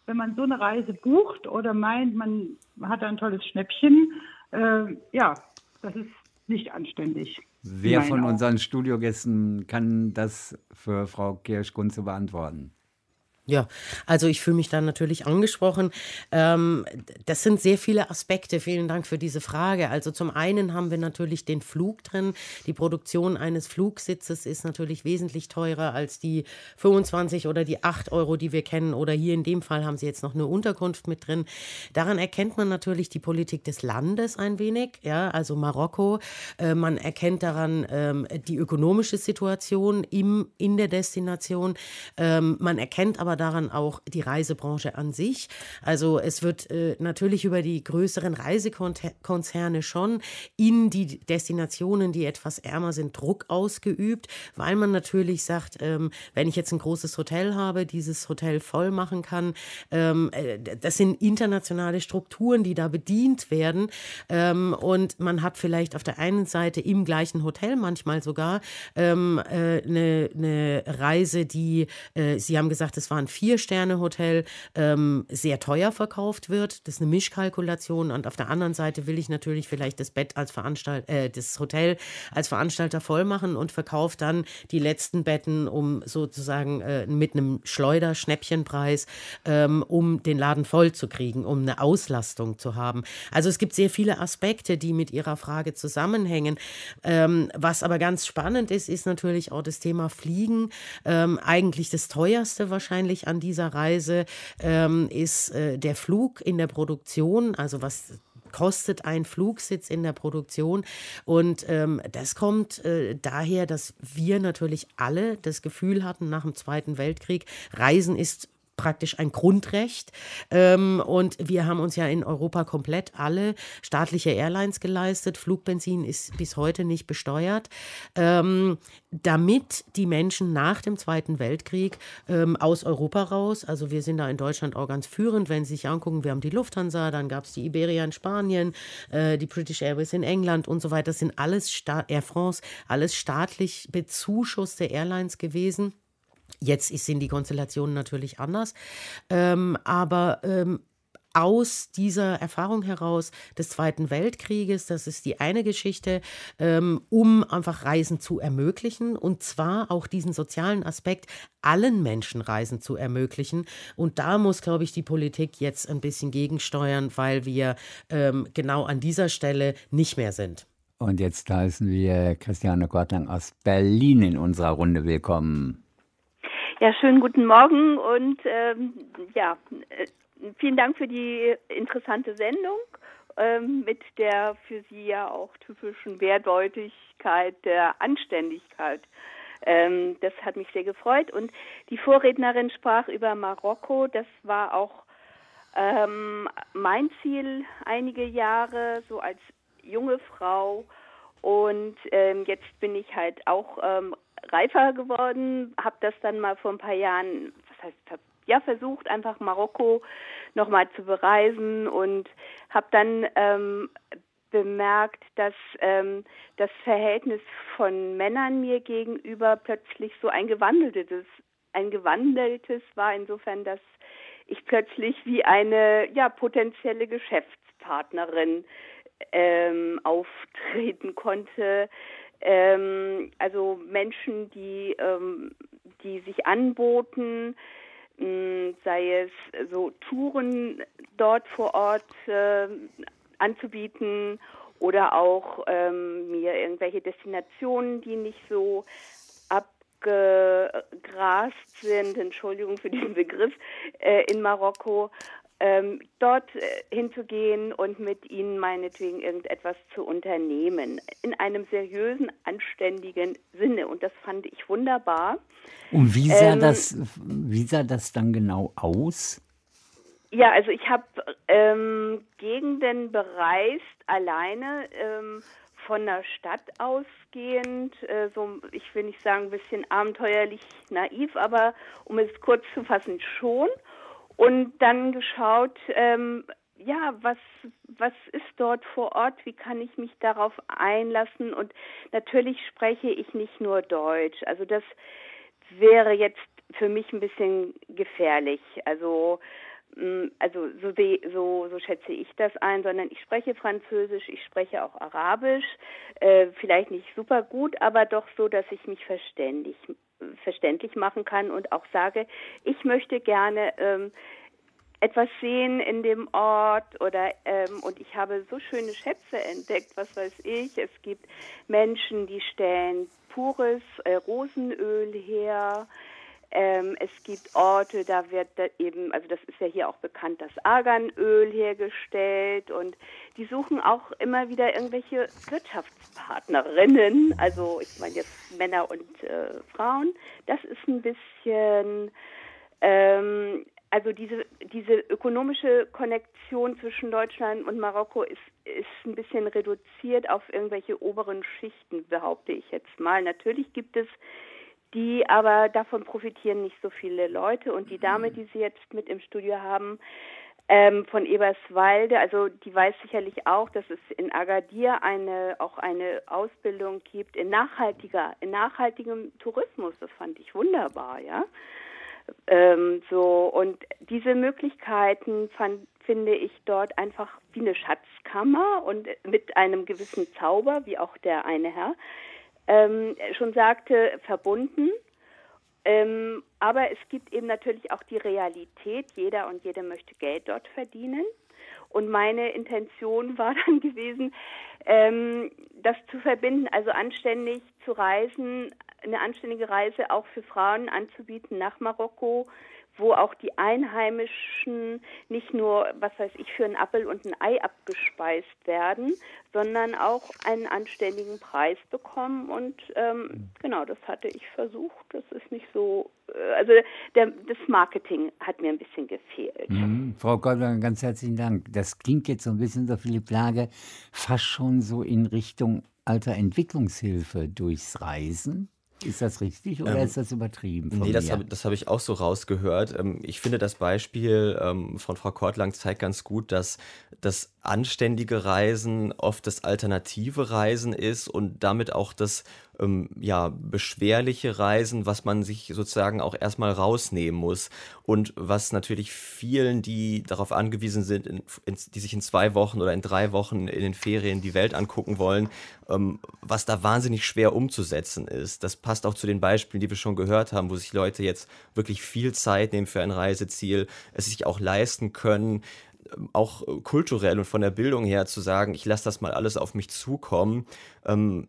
Speaker 10: wenn man so eine Reise bucht oder meint, man hat ein tolles Schnäppchen, äh, ja, das ist nicht anständig.
Speaker 2: Wer
Speaker 10: Nein,
Speaker 2: von
Speaker 10: auch.
Speaker 2: unseren Studiogästen kann das für Frau Kirsch-Kunze beantworten?
Speaker 3: Ja, also ich fühle mich da natürlich angesprochen. Ähm, das sind sehr viele Aspekte. Vielen Dank für diese Frage. Also zum einen haben wir natürlich den Flug drin. Die Produktion eines Flugsitzes ist natürlich wesentlich teurer als die fünfundzwanzig oder die acht Euro, die wir kennen. Oder hier in dem Fall haben Sie jetzt noch eine Unterkunft mit drin. Daran erkennt man natürlich die Politik des Landes ein wenig, ja, also Marokko. Äh, man erkennt daran ähm, die ökonomische Situation im, in der Destination. Ähm, man erkennt aber daran auch die Reisebranche an sich. Also es wird äh, natürlich über die größeren Reisekonzerne schon in die Destinationen, die etwas ärmer sind, Druck ausgeübt, weil man natürlich sagt, ähm, wenn ich jetzt ein großes Hotel habe, dieses Hotel voll machen kann, ähm, äh, das sind internationale Strukturen, die da bedient werden, ähm, und man hat vielleicht auf der einen Seite im gleichen Hotel manchmal sogar ähm, äh, eine, eine Reise, die, äh, Sie haben gesagt, es war ein Vier-Sterne-Hotel, ähm, sehr teuer verkauft wird. Das ist eine Mischkalkulation und auf der anderen Seite will ich natürlich vielleicht das Bett als Veranstalt äh, das Hotel als Veranstalter voll machen und verkauft dann die letzten Betten um sozusagen äh, mit einem Schleuder-Schnäppchenpreis, ähm, um den Laden voll zu kriegen, um eine Auslastung zu haben. Also es gibt sehr viele Aspekte, die mit Ihrer Frage zusammenhängen. Ähm, was aber ganz spannend ist, ist natürlich auch das Thema Fliegen. Ähm, eigentlich das teuerste wahrscheinlich an dieser Reise ähm, ist äh, der Flug in der Produktion, also was kostet ein Flugsitz in der Produktion. Und ähm, das kommt äh, daher, dass wir natürlich alle das Gefühl hatten nach dem Zweiten Weltkrieg, Reisen ist praktisch ein Grundrecht. Ähm, und wir haben uns ja in Europa komplett alle staatliche Airlines geleistet. Flugbenzin ist bis heute nicht besteuert. Ähm, damit die Menschen nach dem Zweiten Weltkrieg ähm, aus Europa raus, also wir sind da in Deutschland auch ganz führend, wenn Sie sich angucken, wir haben die Lufthansa, dann gab es die Iberia in Spanien, äh, die British Airways in England und so weiter. Das sind alles, Sta- Air France, alles staatlich bezuschusste Airlines gewesen. Jetzt sind die Konstellationen natürlich anders, ähm, aber ähm, aus dieser Erfahrung heraus des Zweiten Weltkrieges, das ist die eine Geschichte, ähm, um einfach Reisen zu ermöglichen und zwar auch diesen sozialen Aspekt, allen Menschen Reisen zu ermöglichen. Und da muss, glaube ich, die Politik jetzt ein bisschen gegensteuern, weil wir ähm, genau an dieser Stelle nicht mehr sind.
Speaker 2: Und jetzt heißen wir Christiane Kortlang aus Berlin in unserer Runde willkommen.
Speaker 11: Ja, schönen guten Morgen und ähm, ja, äh, vielen Dank für die interessante Sendung ähm, mit der für Sie ja auch typischen Mehrdeutigkeit der Anständigkeit. Ähm, das hat mich sehr gefreut und die Vorrednerin sprach über Marokko. Das war auch ähm, mein Ziel einige Jahre, so als junge Frau. Und ähm, jetzt bin ich halt auch ähm, reifer geworden, habe das dann mal vor ein paar Jahren, was heißt, hab, ja, versucht, einfach Marokko nochmal zu bereisen und habe dann ähm, bemerkt, dass ähm, das Verhältnis von Männern mir gegenüber plötzlich so ein gewandeltes, ein gewandeltes war, insofern, dass ich plötzlich wie eine ja, potenzielle Geschäftspartnerin ähm, auftreten konnte. Ähm, also Menschen, die, ähm, die sich anboten, mh, sei es so Touren dort vor Ort äh, anzubieten oder auch ähm, mir irgendwelche Destinationen, die nicht so abgegrast sind, Entschuldigung für diesen Begriff, äh, in Marokko, Ähm, dort äh, hinzugehen und mit ihnen meinetwegen irgendetwas zu unternehmen. In einem seriösen, anständigen Sinne. Und das fand ich wunderbar.
Speaker 2: Und wie sah,
Speaker 11: ähm,
Speaker 2: das, wie sah das dann genau aus?
Speaker 11: Ja, also ich habe ähm, Gegenden bereist, alleine, ähm, von der Stadt ausgehend, äh, so, ich will nicht sagen, ein bisschen abenteuerlich naiv, aber um es kurz zu fassen, schon. Und dann geschaut, ähm, ja, was, was ist dort vor Ort, wie kann ich mich darauf einlassen? Und natürlich spreche ich nicht nur Deutsch. Also das wäre jetzt für mich ein bisschen gefährlich. Also also so, so, so schätze ich das ein, sondern ich spreche Französisch, ich spreche auch Arabisch, äh, vielleicht nicht super gut, aber doch so, dass ich mich verständig, verständlich machen kann und auch sage, ich möchte gerne ähm, etwas sehen in dem Ort oder ähm, und ich habe so schöne Schätze entdeckt, was weiß ich. Es gibt Menschen, die stellen pures äh, Rosenöl her. Ähm, es gibt Orte, da wird da eben, also das ist ja hier auch bekannt, das Arganöl hergestellt und die suchen auch immer wieder irgendwelche Wirtschaftspartnerinnen, also ich meine jetzt Männer und äh, Frauen. Das ist ein bisschen, ähm, also diese, diese ökonomische Konnektion zwischen Deutschland und Marokko ist, ist ein bisschen reduziert auf irgendwelche oberen Schichten, behaupte ich jetzt mal. Natürlich gibt es die, aber davon profitieren nicht so viele Leute. Und die Dame, die Sie jetzt mit im Studio haben, ähm, von Eberswalde, also die weiß sicherlich auch, dass es in Agadir eine, auch eine Ausbildung gibt in nachhaltiger, in nachhaltigem Tourismus. Das fand ich wunderbar, ja. Ähm, so, und diese Möglichkeiten fand, finde ich dort einfach wie eine Schatzkammer und mit einem gewissen Zauber, wie auch der eine Herr Ähm, schon sagte, verbunden. Ähm, aber es gibt eben natürlich auch die Realität. Jeder und jede möchte Geld dort verdienen. Und meine Intention war dann gewesen, ähm, das zu verbinden, also anständig zu reisen, eine anständige Reise auch für Frauen anzubieten nach Marokko, wo auch die Einheimischen nicht nur, was weiß ich, für einen Appel und ein Ei abgespeist werden, sondern auch einen anständigen Preis bekommen. Und ähm, genau, das hatte ich versucht. Das ist nicht so, äh, also der, das Marketing hat mir ein bisschen gefehlt.
Speaker 2: Mhm. Frau Goldberger, ganz herzlichen Dank. Das klingt jetzt so ein bisschen, so Philipp Lage, fast schon so in Richtung alter Entwicklungshilfe durchs Reisen. Ist das richtig oder ähm, ist das übertrieben?
Speaker 4: Nee,
Speaker 2: mir?
Speaker 4: das habe das hab ich auch so rausgehört. Ähm, ich finde, das Beispiel ähm, von Frau Kortlang zeigt ganz gut, dass das anständige Reisen oft das alternative Reisen ist und damit auch das ähm, ja, beschwerliche Reisen, was man sich sozusagen auch erstmal rausnehmen muss und was natürlich vielen, die darauf angewiesen sind, in, in, die sich in zwei Wochen oder in drei Wochen in den Ferien die Welt angucken wollen, ähm, was da wahnsinnig schwer umzusetzen ist. Das passt auch zu den Beispielen, die wir schon gehört haben, wo sich Leute jetzt wirklich viel Zeit nehmen für ein Reiseziel, es sich auch leisten können, auch kulturell und von der Bildung her zu sagen, ich lasse das mal alles auf mich zukommen. Ähm,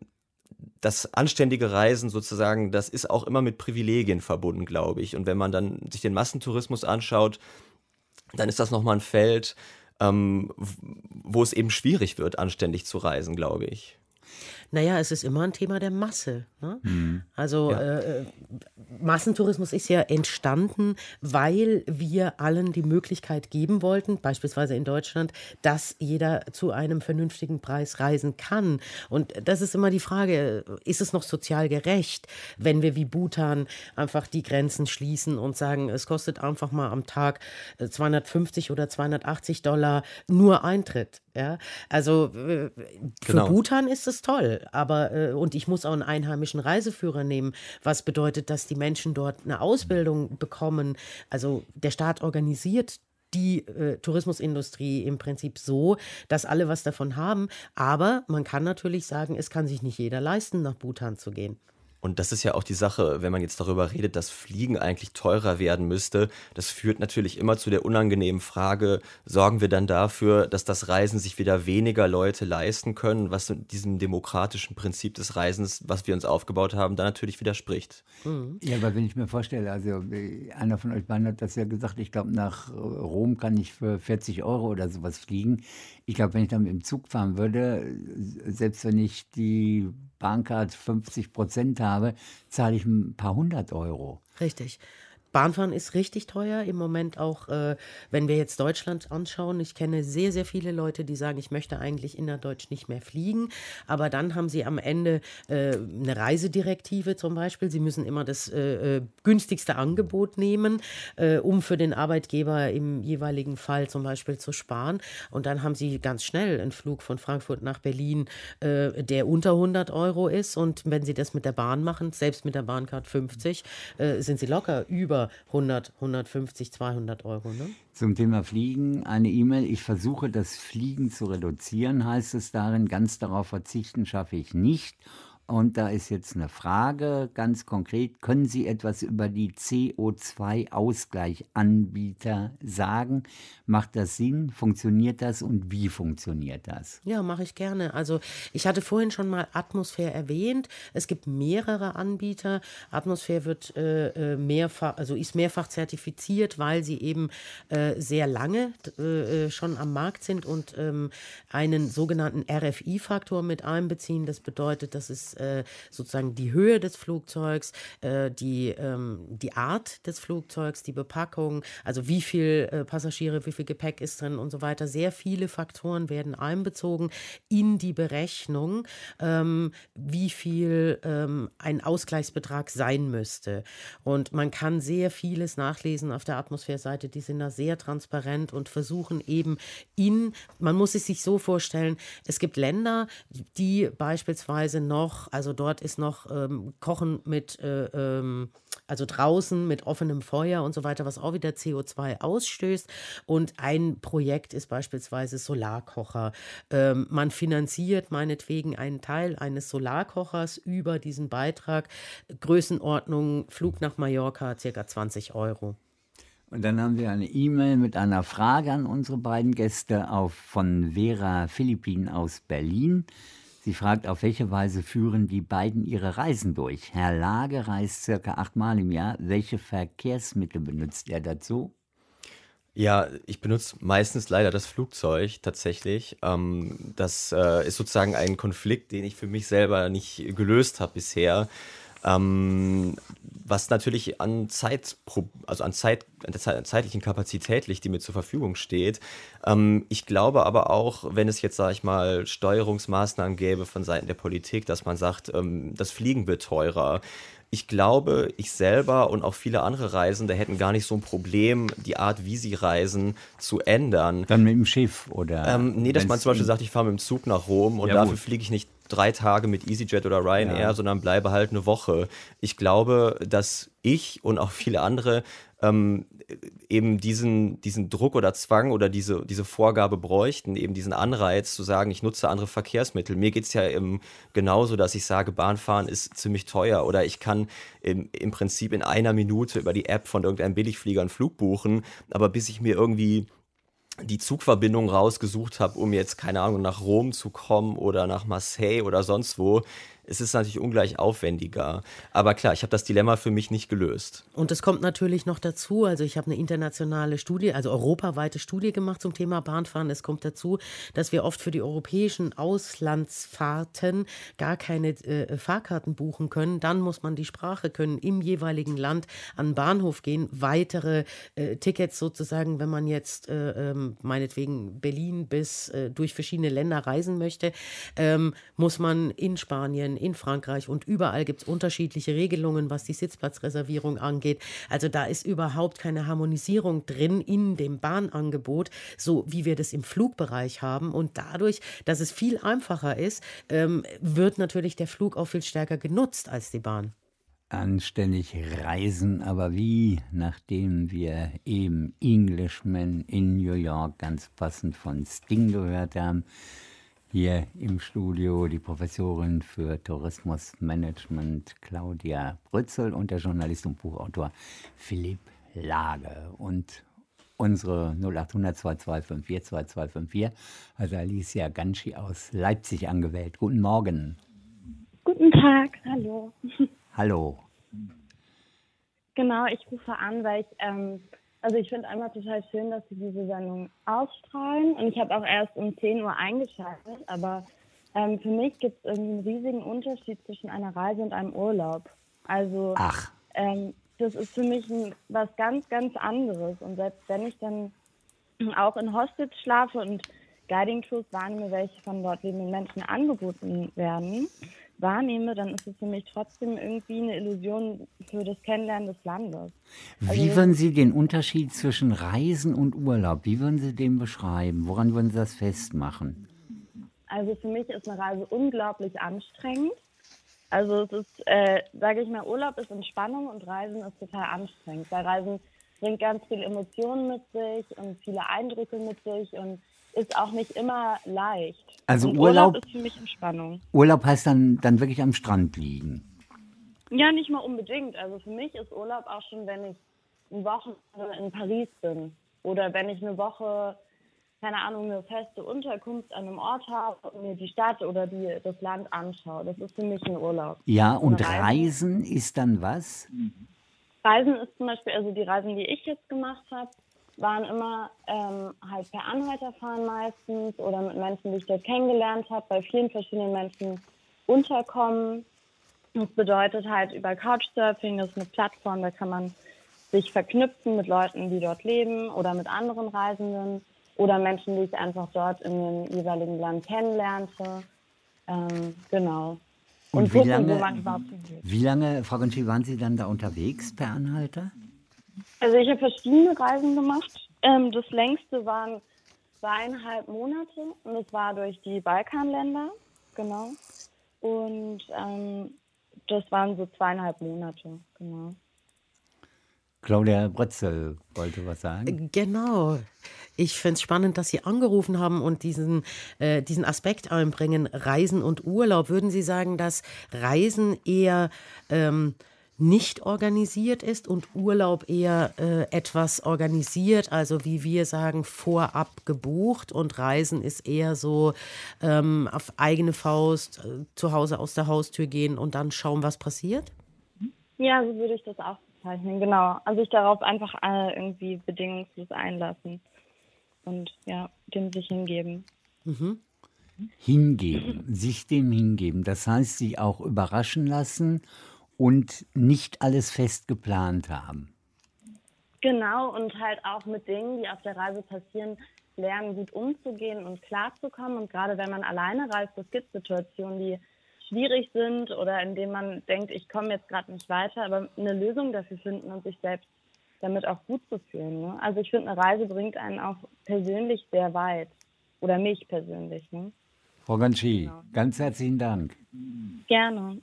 Speaker 4: das anständige Reisen sozusagen, das ist auch immer mit Privilegien verbunden, glaube ich. Und wenn man dann sich den Massentourismus anschaut, dann ist das nochmal ein Feld, ähm, wo es eben schwierig wird, anständig zu reisen, glaube ich.
Speaker 3: Naja, es ist immer ein Thema der Masse. Ne?
Speaker 2: Mhm.
Speaker 3: Also
Speaker 2: Ja.
Speaker 3: äh, Massentourismus ist ja entstanden, weil wir allen die Möglichkeit geben wollten, beispielsweise in Deutschland, dass jeder zu einem vernünftigen Preis reisen kann. Und das ist immer die Frage, ist es noch sozial gerecht, wenn wir wie Bhutan einfach die Grenzen schließen und sagen, es kostet einfach mal am Tag zweihundertfünfzig oder zweihundertachtzig Dollar nur Eintritt. Ja? Also äh, für
Speaker 4: Genau.
Speaker 3: Bhutan ist es toll. Aber, äh, und ich muss auch einen einheimischen Reiseführer nehmen, was bedeutet, dass die Menschen dort eine Ausbildung bekommen. Also der Staat organisiert die äh, Tourismusindustrie im Prinzip so, dass alle was davon haben. Aber man kann natürlich sagen, es kann sich nicht jeder leisten, nach Bhutan zu gehen.
Speaker 4: Und das ist ja auch die Sache, wenn man jetzt darüber redet, dass Fliegen eigentlich teurer werden müsste. Das führt natürlich immer zu der unangenehmen Frage, sorgen wir dann dafür, dass das Reisen sich wieder weniger Leute leisten können, was diesem demokratischen Prinzip des Reisens, was wir uns aufgebaut haben, da natürlich widerspricht.
Speaker 3: Mhm.
Speaker 2: Ja, aber wenn ich mir vorstelle, also äh, einer von euch beiden hat das ja gesagt, ich glaube, nach Rom kann ich für vierzig Euro oder sowas fliegen. Ich glaube, wenn ich dann mit dem Zug fahren würde, selbst wenn ich die Bahncard fünfzig Prozent habe, zahle ich ein paar hundert Euro.
Speaker 3: Richtig. Bahnfahren ist richtig teuer im Moment auch, äh, wenn wir jetzt Deutschland anschauen. Ich kenne sehr, sehr viele Leute, die sagen, ich möchte eigentlich innerdeutsch nicht mehr fliegen. Aber dann haben sie am Ende äh, eine Reisedirektive zum Beispiel. Sie müssen immer das äh, äh, günstigste Angebot nehmen, äh, um für den Arbeitgeber im jeweiligen Fall zum Beispiel zu sparen. Und dann haben sie ganz schnell einen Flug von Frankfurt nach Berlin, äh, der unter hundert Euro ist. Und wenn sie das mit der Bahn machen, selbst mit der Bahncard fünfzig, äh, sind sie locker über über hundert, hundertfünfzig, zweihundert Euro. Ne?
Speaker 2: Zum Thema Fliegen eine E-Mail. Ich versuche, das Fliegen zu reduzieren, heißt es darin. Ganz darauf verzichten schaffe ich nicht. Und da ist jetzt eine Frage, ganz konkret, können Sie etwas über die C O zwei Ausgleichanbieter sagen? Macht das Sinn? Funktioniert das und wie funktioniert das?
Speaker 3: Ja, mache ich gerne. Also ich hatte vorhin schon mal Atmosphäre erwähnt. Es gibt mehrere Anbieter. Atmosphäre wird äh, mehrfach, also ist mehrfach zertifiziert, weil sie eben äh, sehr lange äh, schon am Markt sind und ähm, einen sogenannten R F I-Faktor mit einbeziehen. Das bedeutet, dass es sozusagen die Höhe des Flugzeugs, die, ähm, die Art des Flugzeugs, die Bepackung, also wie viel äh, Passagiere, wie viel Gepäck ist drin und so weiter. Sehr viele Faktoren werden einbezogen in die Berechnung, ähm, wie viel ähm, ein Ausgleichsbetrag sein müsste. Und man kann sehr vieles nachlesen auf der Atmosphäre-Seite. Die sind da sehr transparent und versuchen eben in, man muss es sich so vorstellen, es gibt Länder, die beispielsweise noch, also dort ist noch ähm, Kochen mit, äh, ähm, also draußen mit offenem Feuer und so weiter, was auch wieder C O zwei ausstößt. Und ein Projekt ist beispielsweise Solarkocher. Ähm, man finanziert meinetwegen einen Teil eines Solarkochers über diesen Beitrag. Größenordnung Flug nach Mallorca, ca. zwanzig Euro.
Speaker 2: Und dann haben wir eine E-Mail mit einer Frage an unsere beiden Gäste auf, von Vera Philippin aus Berlin. Sie fragt, auf welche Weise führen die beiden ihre Reisen durch? Herr Lage reist circa achtmal im Jahr. Welche Verkehrsmittel benutzt er dazu?
Speaker 4: Ja, ich benutze meistens leider das Flugzeug tatsächlich. Ähm, das äh, ist sozusagen ein Konflikt, den ich für mich selber nicht gelöst habe bisher. Ähm, was natürlich an Zeit, also an Zeit, an der zeitlichen Kapazität liegt, die mir zur Verfügung steht. Ähm, ich glaube aber auch, wenn es jetzt, sage ich mal, Steuerungsmaßnahmen gäbe von Seiten der Politik, dass man sagt, ähm, das Fliegen wird teurer. Ich glaube, ich selber und auch viele andere Reisende hätten gar nicht so ein Problem, die Art, wie sie reisen, zu ändern.
Speaker 2: Dann mit dem Schiff oder?
Speaker 4: Ähm, nee, dass man zum Beispiel sagt, ich fahre mit dem Zug nach Rom und ja, dafür gut. fliege ich nicht drei Tage mit EasyJet oder Ryanair, ja. sondern bleibe halt eine Woche. Ich glaube, dass ich und auch viele andere ähm, eben diesen, diesen Druck oder Zwang oder diese, diese Vorgabe bräuchten, eben diesen Anreiz zu sagen, ich nutze andere Verkehrsmittel. Mir geht es ja im, genauso, dass ich sage, Bahnfahren ist ziemlich teuer oder ich kann im, im Prinzip in einer Minute über die App von irgendeinem Billigflieger einen Flug buchen, aber bis ich mir irgendwie die Zugverbindung rausgesucht habe, um jetzt, keine Ahnung, nach Rom zu kommen oder nach Marseille oder sonst wo, es ist natürlich ungleich aufwendiger. Aber klar, ich habe das Dilemma für mich nicht gelöst.
Speaker 3: Und es kommt natürlich noch dazu, also ich habe eine internationale Studie, also europaweite Studie gemacht zum Thema Bahnfahren. Es kommt dazu, dass wir oft für die europäischen Auslandsfahrten gar keine äh, Fahrkarten buchen können. Dann muss man die Sprache können, im jeweiligen Land an den Bahnhof gehen, weitere äh, Tickets sozusagen, wenn man jetzt äh, ähm, meinetwegen Berlin bis äh, durch verschiedene Länder reisen möchte, ähm, muss man in Spanien, in Frankreich und überall gibt es unterschiedliche Regelungen, was die Sitzplatzreservierung angeht. Also da ist überhaupt keine Harmonisierung drin in dem Bahnangebot, so wie wir das im Flugbereich haben. Und dadurch, dass es viel einfacher ist, ähm, wird natürlich der Flug auch viel stärker genutzt als die Bahn.
Speaker 2: Anständig reisen, aber wie, nachdem wir eben Englishman in New York ganz passend von Sting gehört haben, hier im Studio die Professorin für Tourismusmanagement Claudia Brützel und der Journalist und Buchautor Philipp Lage. Und unsere null acht hundert zwei zwei fünf vier zwei zwei fünf vier hat Alicia Ganschi aus Leipzig angewählt. Guten Morgen.
Speaker 12: Guten Tag, hallo.
Speaker 2: Hallo.
Speaker 12: Genau, ich rufe an, weil ich, ähm, also ich finde einmal total schön, dass Sie diese Sendung ausstrahlen und ich habe auch erst um zehn Uhr eingeschaltet, aber ähm, für mich gibt es irgendwie einen riesigen Unterschied zwischen einer Reise und einem Urlaub. Also
Speaker 2: Ach.
Speaker 12: Ähm, das ist für mich ein, was ganz, ganz anderes und selbst wenn ich dann auch in Hostels schlafe und Guiding-Tours wahrnehme, welche von dort lebenden Menschen angeboten werden, wahrnehme, dann ist es für mich trotzdem irgendwie eine Illusion für das Kennenlernen des Landes.
Speaker 2: Also wie
Speaker 12: also,
Speaker 2: würden Sie den Unterschied zwischen Reisen und Urlaub, wie würden Sie den beschreiben? Woran würden Sie das festmachen?
Speaker 12: Also für mich ist eine Reise unglaublich anstrengend. Also es ist, äh, sage ich mal, Urlaub ist Entspannung und Reisen ist total anstrengend, weil Reisen bringt ganz viele Emotionen mit sich und viele Eindrücke mit sich und ist auch nicht immer leicht.
Speaker 2: Also
Speaker 12: und
Speaker 2: Urlaub,
Speaker 12: Urlaub ist für mich Entspannung.
Speaker 2: Urlaub heißt dann, dann wirklich am Strand liegen.
Speaker 12: Ja, nicht mal unbedingt. Also für mich ist Urlaub auch schon, wenn ich eine Woche in Paris bin oder wenn ich eine Woche, keine Ahnung, eine feste Unterkunft an einem Ort habe und mir die Stadt oder die, das Land anschaue. Das ist für mich ein Urlaub.
Speaker 2: Ja, und
Speaker 12: Reisen,
Speaker 2: Reisen ist dann was?
Speaker 12: Reisen ist zum Beispiel, also die Reisen, die ich jetzt gemacht habe, waren immer ähm, halt per Anhalter fahren meistens oder mit Menschen, die ich dort kennengelernt habe, bei vielen verschiedenen Menschen unterkommen. Das bedeutet halt über Couchsurfing, das ist eine Plattform, da kann man sich verknüpfen mit Leuten, die dort leben oder mit anderen Reisenden oder Menschen, die ich einfach dort in dem jeweiligen Land kennenlernte. Ähm, genau.
Speaker 2: Und,
Speaker 12: Und
Speaker 2: wie,
Speaker 12: gucken,
Speaker 2: lange,
Speaker 12: wo man überhaupt hingeht.
Speaker 2: wie lange, Frau Gonchi, waren Sie dann da unterwegs per Anhalter?
Speaker 12: Also ich habe verschiedene Reisen gemacht. Ähm, das längste waren zweieinhalb Monate und das war durch die Balkanländer, genau. Und ähm, das waren so zweieinhalb Monate, genau.
Speaker 2: Claudia Brötzel wollte was sagen.
Speaker 3: Genau. Ich finde es spannend, dass Sie angerufen haben und diesen, äh, diesen Aspekt einbringen, Reisen und Urlaub. Würden Sie sagen, dass Reisen eher ähm, nicht organisiert ist und Urlaub eher äh, etwas organisiert, also wie wir sagen, vorab gebucht und Reisen ist eher so ähm, auf eigene Faust äh, zu Hause aus der Haustür gehen und dann schauen, was passiert?
Speaker 12: Ja, so würde ich das auch bezeichnen, genau. Also sich darauf einfach äh, irgendwie bedingungslos einlassen und ja, dem sich hingeben.
Speaker 3: Mhm.
Speaker 2: Hingeben, sich dem hingeben. Das heißt, sich auch überraschen lassen und nicht alles fest geplant haben.
Speaker 12: Genau, und halt auch mit Dingen, die auf der Reise passieren, lernen, gut umzugehen und klarzukommen. Und gerade wenn man alleine reist, es gibt Situationen, die schwierig sind oder in denen man denkt, ich komme jetzt gerade nicht weiter, aber eine Lösung dafür finden und sich selbst damit auch gut zu fühlen. Ne? Also ich finde, eine Reise bringt einen auch persönlich sehr weit. Oder mich persönlich. Ne?
Speaker 2: Frau Gonchi,
Speaker 12: Genau.
Speaker 2: ganz herzlichen Dank.
Speaker 12: Gerne.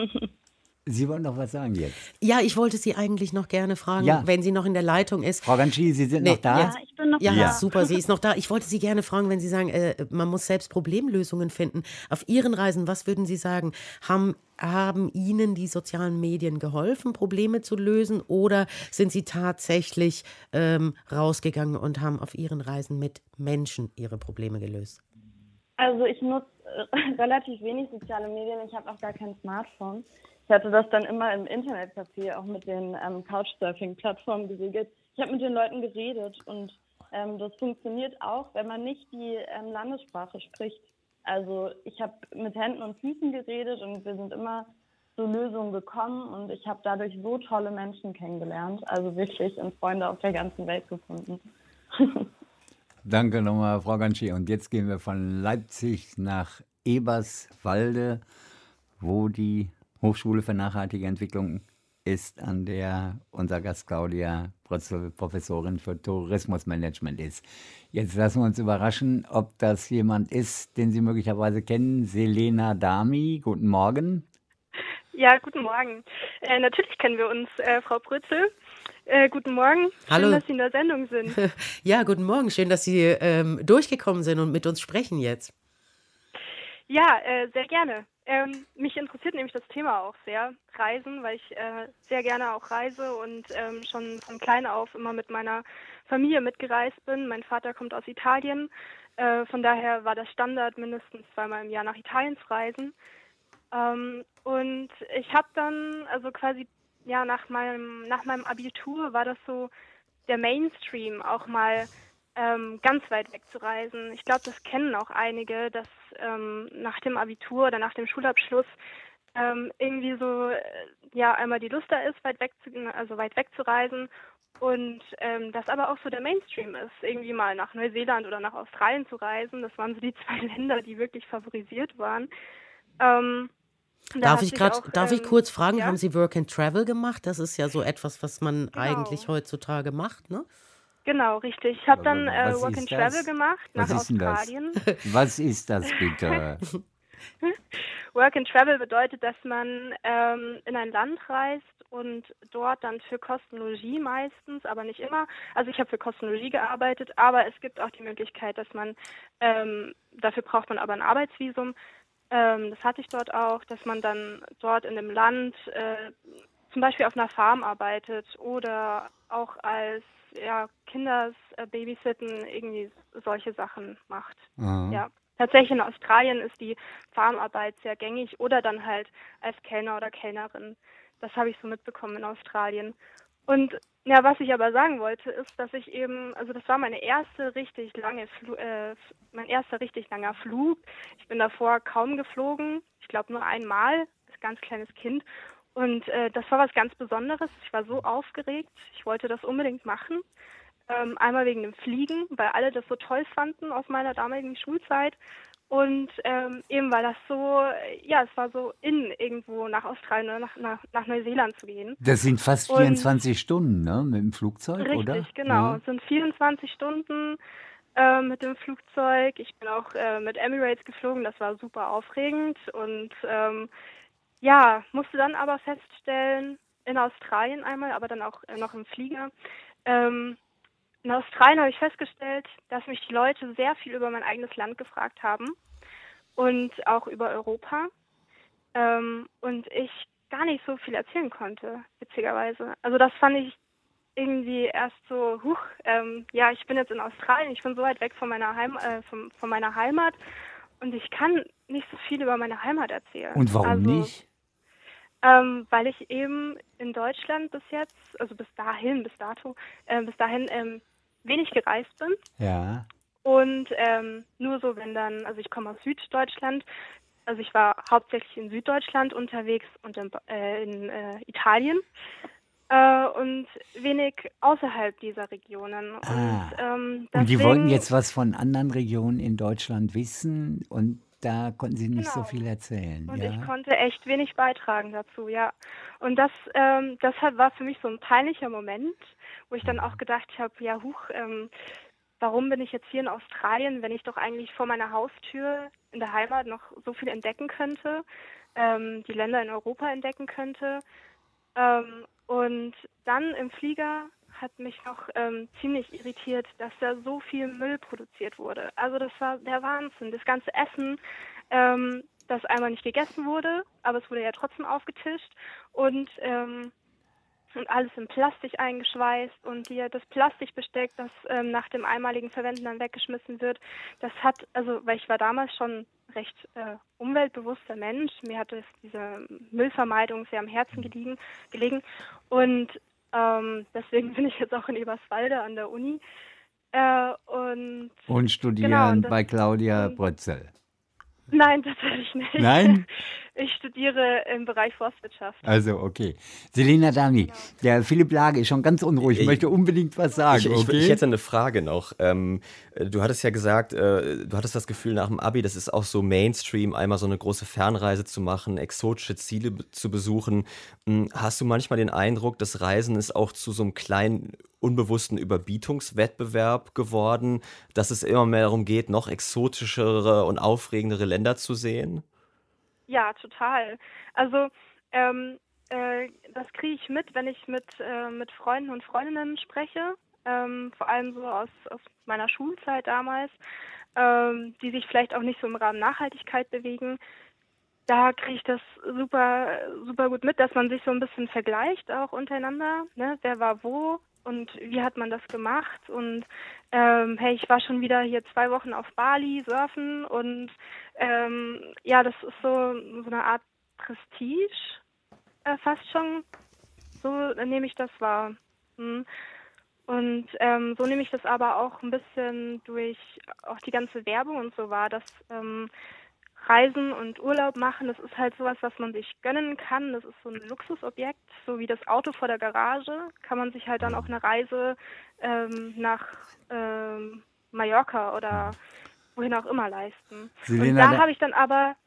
Speaker 2: Sie wollen noch was sagen jetzt?
Speaker 3: Ja, ich wollte Sie eigentlich noch gerne fragen,
Speaker 2: Ja.
Speaker 3: wenn sie noch in der Leitung ist.
Speaker 2: Frau Gonchi, Sie sind
Speaker 3: Nee,
Speaker 2: noch da?
Speaker 12: Ja, ich bin noch
Speaker 3: Ja,
Speaker 12: da.
Speaker 3: super, sie ist noch da. Ich wollte Sie gerne fragen, wenn Sie sagen, äh, man muss selbst Problemlösungen finden. Auf Ihren Reisen, was würden Sie sagen? Haben, haben Ihnen die sozialen Medien geholfen, Probleme zu lösen? Oder sind Sie tatsächlich ähm, rausgegangen und haben auf Ihren Reisen mit Menschen Ihre Probleme gelöst?
Speaker 12: Also ich nutze äh, relativ wenig soziale Medien. Ich habe auch gar kein Smartphone. Ich hatte das dann immer im Internetcafé, auch mit den ähm, Couchsurfing-Plattformen geregelt. Ich habe mit den Leuten geredet und ähm, das funktioniert auch, wenn man nicht die ähm, Landessprache spricht. Also ich habe mit Händen und Füßen geredet und wir sind immer zu Lösungen gekommen und ich habe dadurch so tolle Menschen kennengelernt, also wirklich und Freunde auf der ganzen Welt gefunden.
Speaker 2: Danke nochmal, Frau Gonchi. Und jetzt gehen wir von Leipzig nach Eberswalde, wo die Hochschule für nachhaltige Entwicklung ist, an der unser Gast Claudia Brötzel, Professorin für Tourismusmanagement ist. Jetzt lassen wir uns überraschen, ob das jemand ist, den Sie möglicherweise kennen. Selena Dami, guten Morgen.
Speaker 13: Ja, guten Morgen. Äh, natürlich kennen wir uns, äh, Frau Brötzel. Äh, guten Morgen.
Speaker 3: Hallo.
Speaker 13: Schön, dass Sie in der Sendung sind.
Speaker 3: Ja, guten Morgen. Schön, dass Sie ähm, durchgekommen sind und mit uns sprechen jetzt.
Speaker 13: Ja, äh, sehr gerne. Ähm, mich interessiert nämlich das Thema auch sehr, Reisen, weil ich äh, sehr gerne auch reise und ähm, schon von klein auf immer mit meiner Familie mitgereist bin. Mein Vater kommt aus Italien, äh, von daher war das Standard, mindestens zweimal im Jahr nach Italien zu reisen. Ähm, und ich habe dann, also quasi ja nach meinem nach meinem Abitur war das so der Mainstream, auch mal ähm, ganz weit weg zu reisen. Ich glaube, das kennen auch einige, dass ähm, nach dem Abitur oder nach dem Schulabschluss ähm, irgendwie so äh, ja einmal die Lust da ist, weit weg zu, also weit weg zu reisen und ähm, das aber auch so der Mainstream ist, irgendwie mal nach Neuseeland oder nach Australien zu reisen. Das waren so die zwei Länder, die wirklich favorisiert waren. Ähm, Da
Speaker 3: Darf
Speaker 13: hat
Speaker 3: ich
Speaker 13: sich
Speaker 3: gerade,
Speaker 13: auch,
Speaker 3: darf ich
Speaker 13: ähm,
Speaker 3: kurz fragen,
Speaker 13: ja?
Speaker 3: haben Sie Work and Travel gemacht? Das ist ja so etwas, was man
Speaker 13: Genau.
Speaker 3: eigentlich heutzutage macht, ne?
Speaker 13: Genau, richtig. Ich habe dann äh,
Speaker 2: Was
Speaker 13: Work
Speaker 2: ist
Speaker 13: and
Speaker 2: das?
Speaker 13: Travel gemacht
Speaker 2: Was
Speaker 13: nach
Speaker 2: ist denn das?
Speaker 13: Australien.
Speaker 2: Was ist das bitte?
Speaker 13: Work and Travel bedeutet, dass man ähm, in ein Land reist und dort dann für Kostenlogie meistens, aber nicht immer. Also ich habe für Kostenlogie gearbeitet, aber es gibt auch die Möglichkeit, dass man, ähm, dafür braucht man aber ein Arbeitsvisum. Ähm, das hatte ich dort auch, dass man dann dort in dem Land äh, zum Beispiel auf einer Farm arbeitet oder auch als ja, Kinders äh, Babysitten irgendwie solche Sachen macht.
Speaker 2: Aha.
Speaker 13: Ja. Tatsächlich in Australien ist die Farmarbeit sehr gängig oder dann halt als Kellner oder Kellnerin. Das habe ich so mitbekommen in Australien. Und ja, was ich aber sagen wollte, ist, dass ich eben, also das war meine erste richtig lange, Fl äh, mein erster richtig langer Flug. Ich bin davor kaum geflogen, ich glaube nur einmal, als ganz kleines Kind. Und äh, das war was ganz Besonderes. Ich war so aufgeregt, ich wollte das unbedingt machen. Ähm, einmal wegen dem Fliegen, weil alle das so toll fanden aus meiner damaligen Schulzeit. Und ähm, eben weil das so, ja, es war so in, irgendwo nach Australien oder nach, nach, nach Neuseeland zu gehen.
Speaker 2: Das sind fast
Speaker 13: Und
Speaker 2: vierundzwanzig Stunden, ne, mit dem Flugzeug,
Speaker 13: richtig,
Speaker 2: oder?
Speaker 13: Richtig, genau.
Speaker 2: Ja.
Speaker 13: Es sind vierundzwanzig Stunden äh, mit dem Flugzeug. Ich bin auch äh, mit Emirates geflogen, das war super aufregend. Und ähm, ja, musste dann aber feststellen, in Australien einmal, aber dann auch äh, noch im Flieger, ähm, in Australien habe ich festgestellt, dass mich die Leute sehr viel über mein eigenes Land gefragt haben und auch über Europa ähm, und ich gar nicht so viel erzählen konnte, witzigerweise. Also das fand ich irgendwie erst so, huch, ähm, ja, ich bin jetzt in Australien, ich bin so weit weg von meiner, Heim äh, von, von meiner Heimat und ich kann nicht so viel über meine Heimat erzählen.
Speaker 2: Und warum
Speaker 13: also,
Speaker 2: nicht?
Speaker 13: Ähm, weil ich eben in Deutschland bis jetzt, also bis dahin, bis dato, äh, bis dahin ähm, wenig gereist bin.
Speaker 2: Ja.
Speaker 13: Und ähm, nur so, wenn dann, also ich komme aus Süddeutschland, also ich war hauptsächlich in Süddeutschland unterwegs und in, äh, in äh, Italien äh, und wenig außerhalb dieser Regionen.
Speaker 2: Ah.
Speaker 13: Und, ähm,
Speaker 2: Und die
Speaker 13: deswegen,
Speaker 2: wollten jetzt was von anderen Regionen in Deutschland wissen und da konnten sie nicht
Speaker 13: Genau.
Speaker 2: so viel erzählen.
Speaker 13: Und
Speaker 2: ja?
Speaker 13: ich konnte echt wenig beitragen dazu, ja. Und das, ähm, das hat, war für mich so ein peinlicher Moment, wo ich dann auch gedacht habe, ja, huch, ähm, warum bin ich jetzt hier in Australien, wenn ich doch eigentlich vor meiner Haustür in der Heimat noch so viel entdecken könnte, ähm, die Länder in Europa entdecken könnte. Ähm, und dann im Flieger hat mich noch ähm, ziemlich irritiert, dass da so viel Müll produziert wurde. Also das war der Wahnsinn. Das ganze Essen, ähm, das einmal nicht gegessen wurde, aber es wurde ja trotzdem aufgetischt und ähm, und alles in Plastik eingeschweißt und die, das Plastikbesteck, das ähm, nach dem einmaligen Verwenden dann weggeschmissen wird, das hat, also weil ich war damals schon recht äh, umweltbewusster Mensch, mir hat es diese Müllvermeidung sehr am Herzen gelegen, gelegen und ähm, deswegen bin ich jetzt auch in Eberswalde an der Uni äh, und
Speaker 2: Und studieren
Speaker 13: genau, und das,
Speaker 2: bei Claudia
Speaker 13: und,
Speaker 2: Brötzel.
Speaker 13: Nein, tatsächlich nicht.
Speaker 2: Nein?
Speaker 13: Ich studiere im Bereich Forstwirtschaft.
Speaker 2: Also, okay. Selena Dami,
Speaker 13: Genau.
Speaker 2: der Philipp Lage ist schon ganz unruhig,
Speaker 4: Ich-
Speaker 2: möchte unbedingt was sagen,
Speaker 4: Ich, ich,
Speaker 2: okay?
Speaker 4: ich hätte eine Frage noch. Ähm, äh, du hattest ja gesagt, äh, du hattest das Gefühl nach dem Abi, das ist auch so Mainstream, einmal so eine große Fernreise zu machen, exotische Ziele be- zu besuchen. Hm, Hast du manchmal den Eindruck, das Reisen ist auch zu so einem kleinen, unbewussten Überbietungswettbewerb geworden, dass es immer mehr darum geht, noch exotischere und aufregendere Länder zu sehen?
Speaker 13: Ja, total. Also ähm, äh, das kriege ich mit, wenn ich mit, äh, mit Freunden und Freundinnen spreche, ähm, vor allem so aus, aus meiner Schulzeit damals, ähm, die sich vielleicht auch nicht so im Rahmen Nachhaltigkeit bewegen. Da kriege ich das super, super gut mit, dass man sich so ein bisschen vergleicht auch untereinander, ne? Wer war wo und wie hat man das gemacht und ähm, hey, ich war schon wieder hier zwei Wochen auf Bali surfen und ähm, ja, das ist so, so eine Art Prestige, äh, fast schon, so nehme ich das wahr. Hm. Und ähm, so nehme ich das aber auch ein bisschen durch auch die ganze Werbung und so wahr, dass ähm, Reisen und Urlaub machen, das ist halt sowas, was man sich gönnen kann. Das ist so ein Luxusobjekt, so wie das Auto vor der Garage. Kann man sich halt dann auch eine Reise ähm, nach ähm, Mallorca oder wohin auch immer leisten.
Speaker 2: Selena,
Speaker 13: und da
Speaker 2: da-
Speaker 13: habe ich dann aber,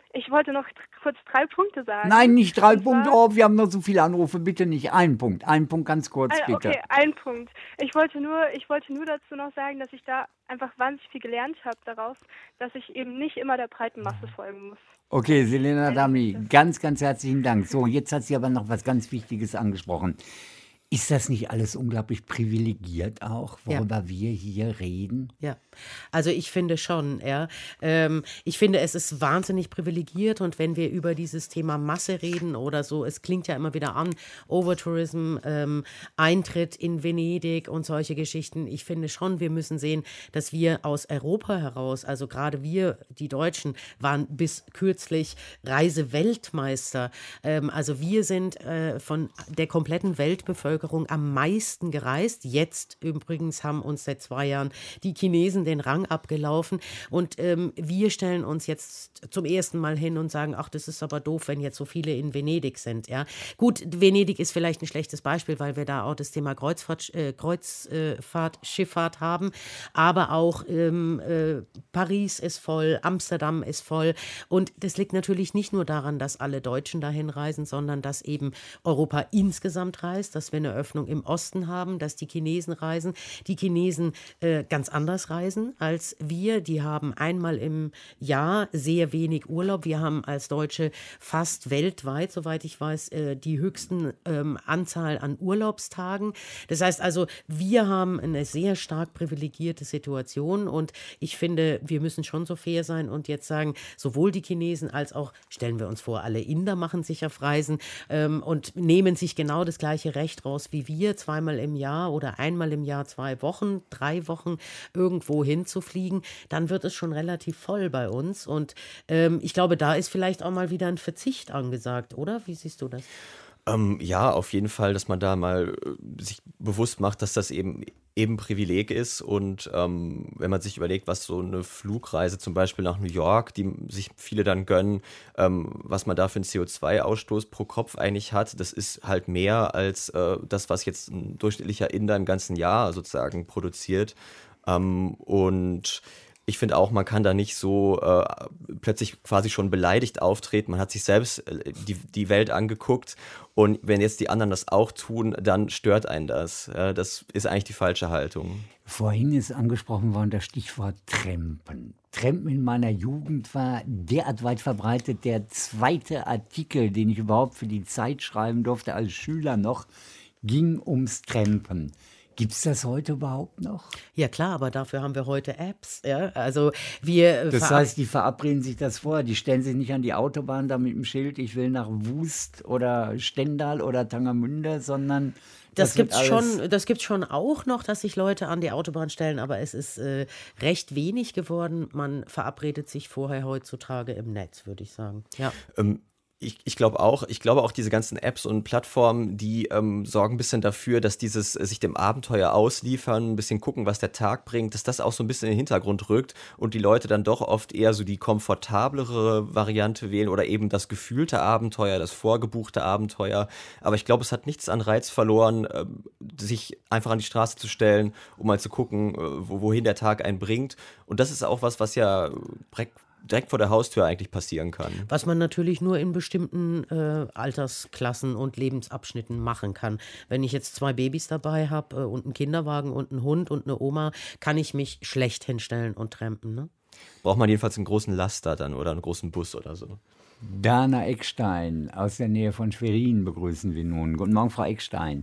Speaker 13: ich wollte noch kurz drei Punkte sagen.
Speaker 2: Nein, nicht drei
Speaker 13: Und
Speaker 2: Punkte,
Speaker 13: zwar-
Speaker 2: oh, wir haben noch so viele Anrufe, bitte nicht. Ein Punkt, ein Punkt ganz kurz,
Speaker 13: Ah,
Speaker 2: bitte.
Speaker 13: Okay, ein Punkt. Ich wollte nur, ich wollte nur dazu noch sagen, dass ich da einfach wahnsinnig viel gelernt habe daraus, dass ich eben nicht immer der breiten Masse folgen muss.
Speaker 2: Okay, Selena Dami, ganz, ganz herzlichen Dank. So, jetzt hat sie aber noch was ganz Wichtiges angesprochen. Ist das nicht alles unglaublich privilegiert auch, worüber ja. wir hier reden?
Speaker 3: Ja, also ich finde schon, ja. Ähm, ich finde, es ist wahnsinnig privilegiert und wenn wir über dieses Thema Masse reden oder so, es klingt ja immer wieder an, Overtourism, ähm, Eintritt in Venedig und solche Geschichten. Ich finde schon, wir müssen sehen, dass wir aus Europa heraus, also gerade wir, die Deutschen, waren bis kürzlich Reiseweltmeister. Ähm, also wir sind äh, von der kompletten Weltbevölkerung am meisten gereist. Jetzt übrigens haben uns seit zwei Jahren die Chinesen den Rang abgelaufen und ähm, wir stellen uns jetzt zum ersten Mal hin und sagen, ach, das ist aber doof, wenn jetzt so viele in Venedig sind. Ja, gut, Venedig ist vielleicht ein schlechtes Beispiel, weil wir da auch das Thema Kreuzfahrt, äh, Kreuzfahrt, Schifffahrt haben, aber auch ähm, äh, Paris ist voll, Amsterdam ist voll und das liegt natürlich nicht nur daran, dass alle Deutschen dahin reisen, sondern dass eben Europa insgesamt reist, dass wir eine Öffnung im Osten haben, dass die Chinesen reisen. Die Chinesen äh, ganz anders reisen als wir. Die haben einmal im Jahr sehr wenig Urlaub. Wir haben als Deutsche fast weltweit, soweit ich weiß, äh, die höchsten ähm, Anzahl an Urlaubstagen. Das heißt also, wir haben eine sehr stark privilegierte Situation und ich finde, wir müssen schon so fair sein und jetzt sagen, sowohl die Chinesen als auch, stellen wir uns vor, alle Inder machen sich auf Reisen ähm, und nehmen sich genau das gleiche Recht raus wie wir, zweimal im Jahr oder einmal im Jahr zwei Wochen, drei Wochen irgendwo hinzufliegen, dann wird es schon relativ voll bei uns. Und ähm, ich glaube, da ist vielleicht auch mal wieder ein Verzicht angesagt, oder? Wie siehst du das?
Speaker 4: Ähm, ja, auf jeden Fall, dass man da mal äh, sich bewusst macht, dass das eben eben Privileg ist und ähm, wenn man sich überlegt, was so eine Flugreise zum Beispiel nach New York, die sich viele dann gönnen, ähm, was man da für einen C O zwei Ausstoß pro Kopf eigentlich hat, das ist halt mehr als äh, das, was jetzt ein durchschnittlicher Inder im ganzen Jahr sozusagen produziert ähm, und ich finde auch, man kann da nicht so äh, plötzlich quasi schon beleidigt auftreten. Man hat sich selbst äh, die, die Welt angeguckt und wenn jetzt die anderen das auch tun, dann stört einen das. Äh, das ist eigentlich die falsche Haltung.
Speaker 2: Vorhin ist angesprochen worden das Stichwort Trampen. Trampen in meiner Jugend war derart weit verbreitet. Der zweite Artikel, den ich überhaupt für die Zeit schreiben durfte als Schüler noch, ging ums Trampen. Gibt es das heute überhaupt noch?
Speaker 3: Ja klar, aber dafür haben wir heute Apps. Ja? Also wir
Speaker 2: das heißt, die verabreden sich das vorher. Die stellen sich nicht an die Autobahn da mit dem Schild, ich will nach Wust oder Stendal oder Tangermünde, sondern
Speaker 3: das, das gibt es schon, das gibt's schon auch noch, dass sich Leute an die Autobahn stellen, aber es ist äh, recht wenig geworden. Man verabredet sich vorher heutzutage im Netz, würde ich sagen. Ja.
Speaker 4: Ähm Ich, ich glaube auch, ich glaube auch diese ganzen Apps und Plattformen, die ähm, sorgen ein bisschen dafür, dass dieses äh, sich dem Abenteuer ausliefern, ein bisschen gucken, was der Tag bringt, dass das auch so ein bisschen in den Hintergrund rückt und die Leute dann doch oft eher so die komfortablere Variante wählen oder eben das gefühlte Abenteuer, das vorgebuchte Abenteuer. Aber ich glaube, es hat nichts an Reiz verloren, äh, sich einfach an die Straße zu stellen, um mal zu gucken, äh, wo, wohin der Tag einen bringt. Und das ist auch was, was ja direkt direkt vor der Haustür eigentlich passieren kann.
Speaker 3: Was man natürlich nur in bestimmten äh, Altersklassen und Lebensabschnitten machen kann. Wenn ich jetzt zwei Babys dabei habe äh, und einen Kinderwagen und einen Hund und eine Oma, kann ich mich schlecht hinstellen und trampen. Ne?
Speaker 4: Braucht man jedenfalls einen großen Laster dann oder einen großen Bus oder so.
Speaker 2: Dana Eckstein aus der Nähe von Schwerin begrüßen wir nun. Guten Morgen, Frau Eckstein.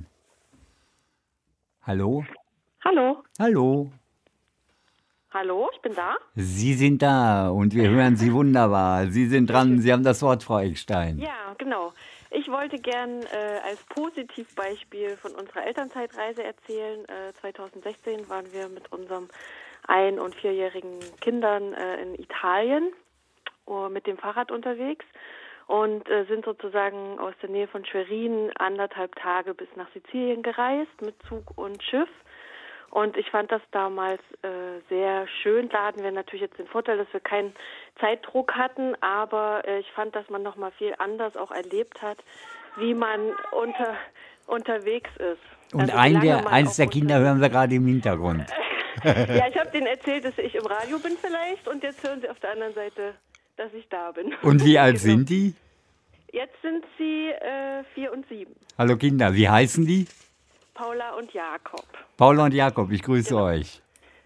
Speaker 2: Hallo?
Speaker 14: Hallo.
Speaker 2: Hallo.
Speaker 14: Hallo, ich bin da.
Speaker 2: Sie sind da und wir hören Sie wunderbar. Sie sind dran, Sie haben das Wort, Frau Eckstein.
Speaker 14: Ja, genau. Ich wollte gern äh, als Positivbeispiel von unserer Elternzeitreise erzählen. Äh, zweitausendsechzehn waren wir mit unserem ein- und vierjährigen Kindern äh, in Italien uh, mit dem Fahrrad unterwegs und äh, sind sozusagen aus der Nähe von Schwerin anderthalb Tage bis nach Sizilien gereist mit Zug und Schiff. Und ich fand das damals äh, sehr schön. Da hatten wir natürlich jetzt den Vorteil, dass wir keinen Zeitdruck hatten, aber äh, ich fand, dass man noch mal viel anders auch erlebt hat, wie man unter, unterwegs ist.
Speaker 2: Und
Speaker 14: also,
Speaker 2: ein der, eins der Kinder hören wir gerade im Hintergrund.
Speaker 14: Ja, ich habe denen erzählt, dass ich im Radio bin vielleicht und jetzt hören sie auf der anderen Seite dass ich da bin.
Speaker 2: Und wie alt
Speaker 14: Genau.
Speaker 2: sind die?
Speaker 14: Jetzt sind sie äh, vier und sieben.
Speaker 2: Hallo Kinder, wie heißen die?
Speaker 14: Paula und Jakob.
Speaker 2: Paula und Jakob, ich grüße
Speaker 14: Genau.
Speaker 2: euch.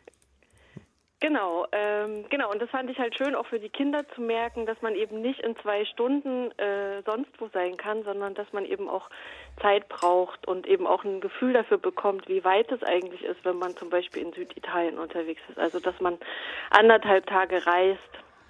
Speaker 14: Genau, ähm, genau. Und das fand ich halt schön, auch für die Kinder zu merken, dass man eben nicht in zwei Stunden äh, sonst wo sein kann, sondern dass man eben auch Zeit braucht und eben auch ein Gefühl dafür bekommt, wie weit es eigentlich ist, wenn man zum Beispiel in Süditalien unterwegs ist. Also, dass man anderthalb Tage reist.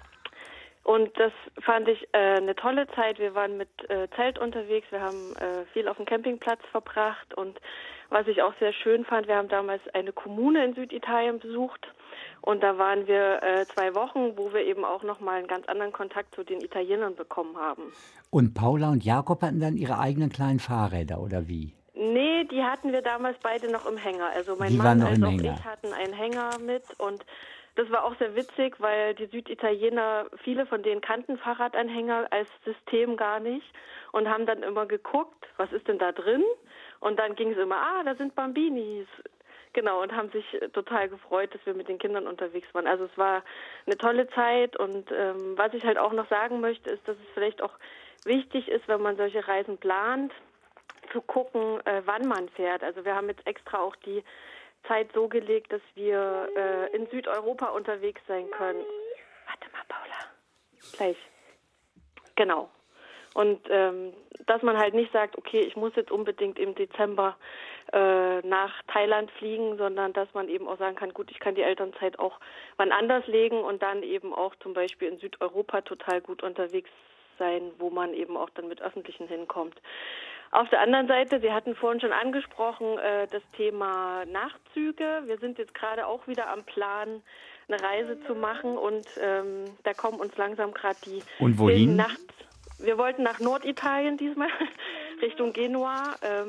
Speaker 14: Und das fand ich äh, eine tolle Zeit. Wir waren mit äh, Zelt unterwegs, wir haben äh, viel auf dem Campingplatz verbracht. Und was ich auch sehr schön fand, wir haben damals eine Kommune in Süditalien besucht. Und da waren wir äh, zwei Wochen, wo wir eben auch nochmal einen ganz anderen Kontakt zu den Italienern bekommen haben.
Speaker 2: Und Paula und Jakob hatten dann ihre eigenen kleinen Fahrräder, oder wie?
Speaker 14: Nee, die hatten wir damals beide noch im Hänger. Also mein
Speaker 2: Die waren
Speaker 14: Mann
Speaker 2: noch
Speaker 14: als
Speaker 2: im
Speaker 14: auch
Speaker 2: Hänger.
Speaker 14: ich hatten einen Hänger mit. Und das war auch sehr witzig, weil die Süditaliener, viele von denen kannten Fahrradanhänger als System gar nicht und haben dann immer geguckt, was ist denn da drin? Und dann ging es immer, ah, da sind Bambinis. Genau, und haben sich total gefreut, dass wir mit den Kindern unterwegs waren. Also es war eine tolle Zeit. Und ähm, was ich halt auch noch sagen möchte, ist, dass es vielleicht auch wichtig ist, wenn man solche Reisen plant, zu gucken, äh, wann man fährt. Also wir haben jetzt extra auch die Zeit so gelegt, dass wir äh, in Südeuropa unterwegs sein können. Warte mal, Paula. Gleich. Genau. Und ähm, dass man halt nicht sagt, okay, ich muss jetzt unbedingt im Dezember äh, nach Thailand fliegen, sondern dass man eben auch sagen kann, gut, ich kann die Elternzeit auch wann anders legen und dann eben auch zum Beispiel in Südeuropa total gut unterwegs sein, wo man eben auch dann mit Öffentlichen hinkommt. Auf der anderen Seite, Sie hatten vorhin schon angesprochen, äh, das Thema Nachtzüge. Wir sind jetzt gerade auch wieder am Plan, eine Reise zu machen und ähm, da kommen uns langsam gerade die
Speaker 2: Und wohin?
Speaker 14: Nacht. Wir wollten nach Norditalien diesmal, Richtung Genua. Ähm,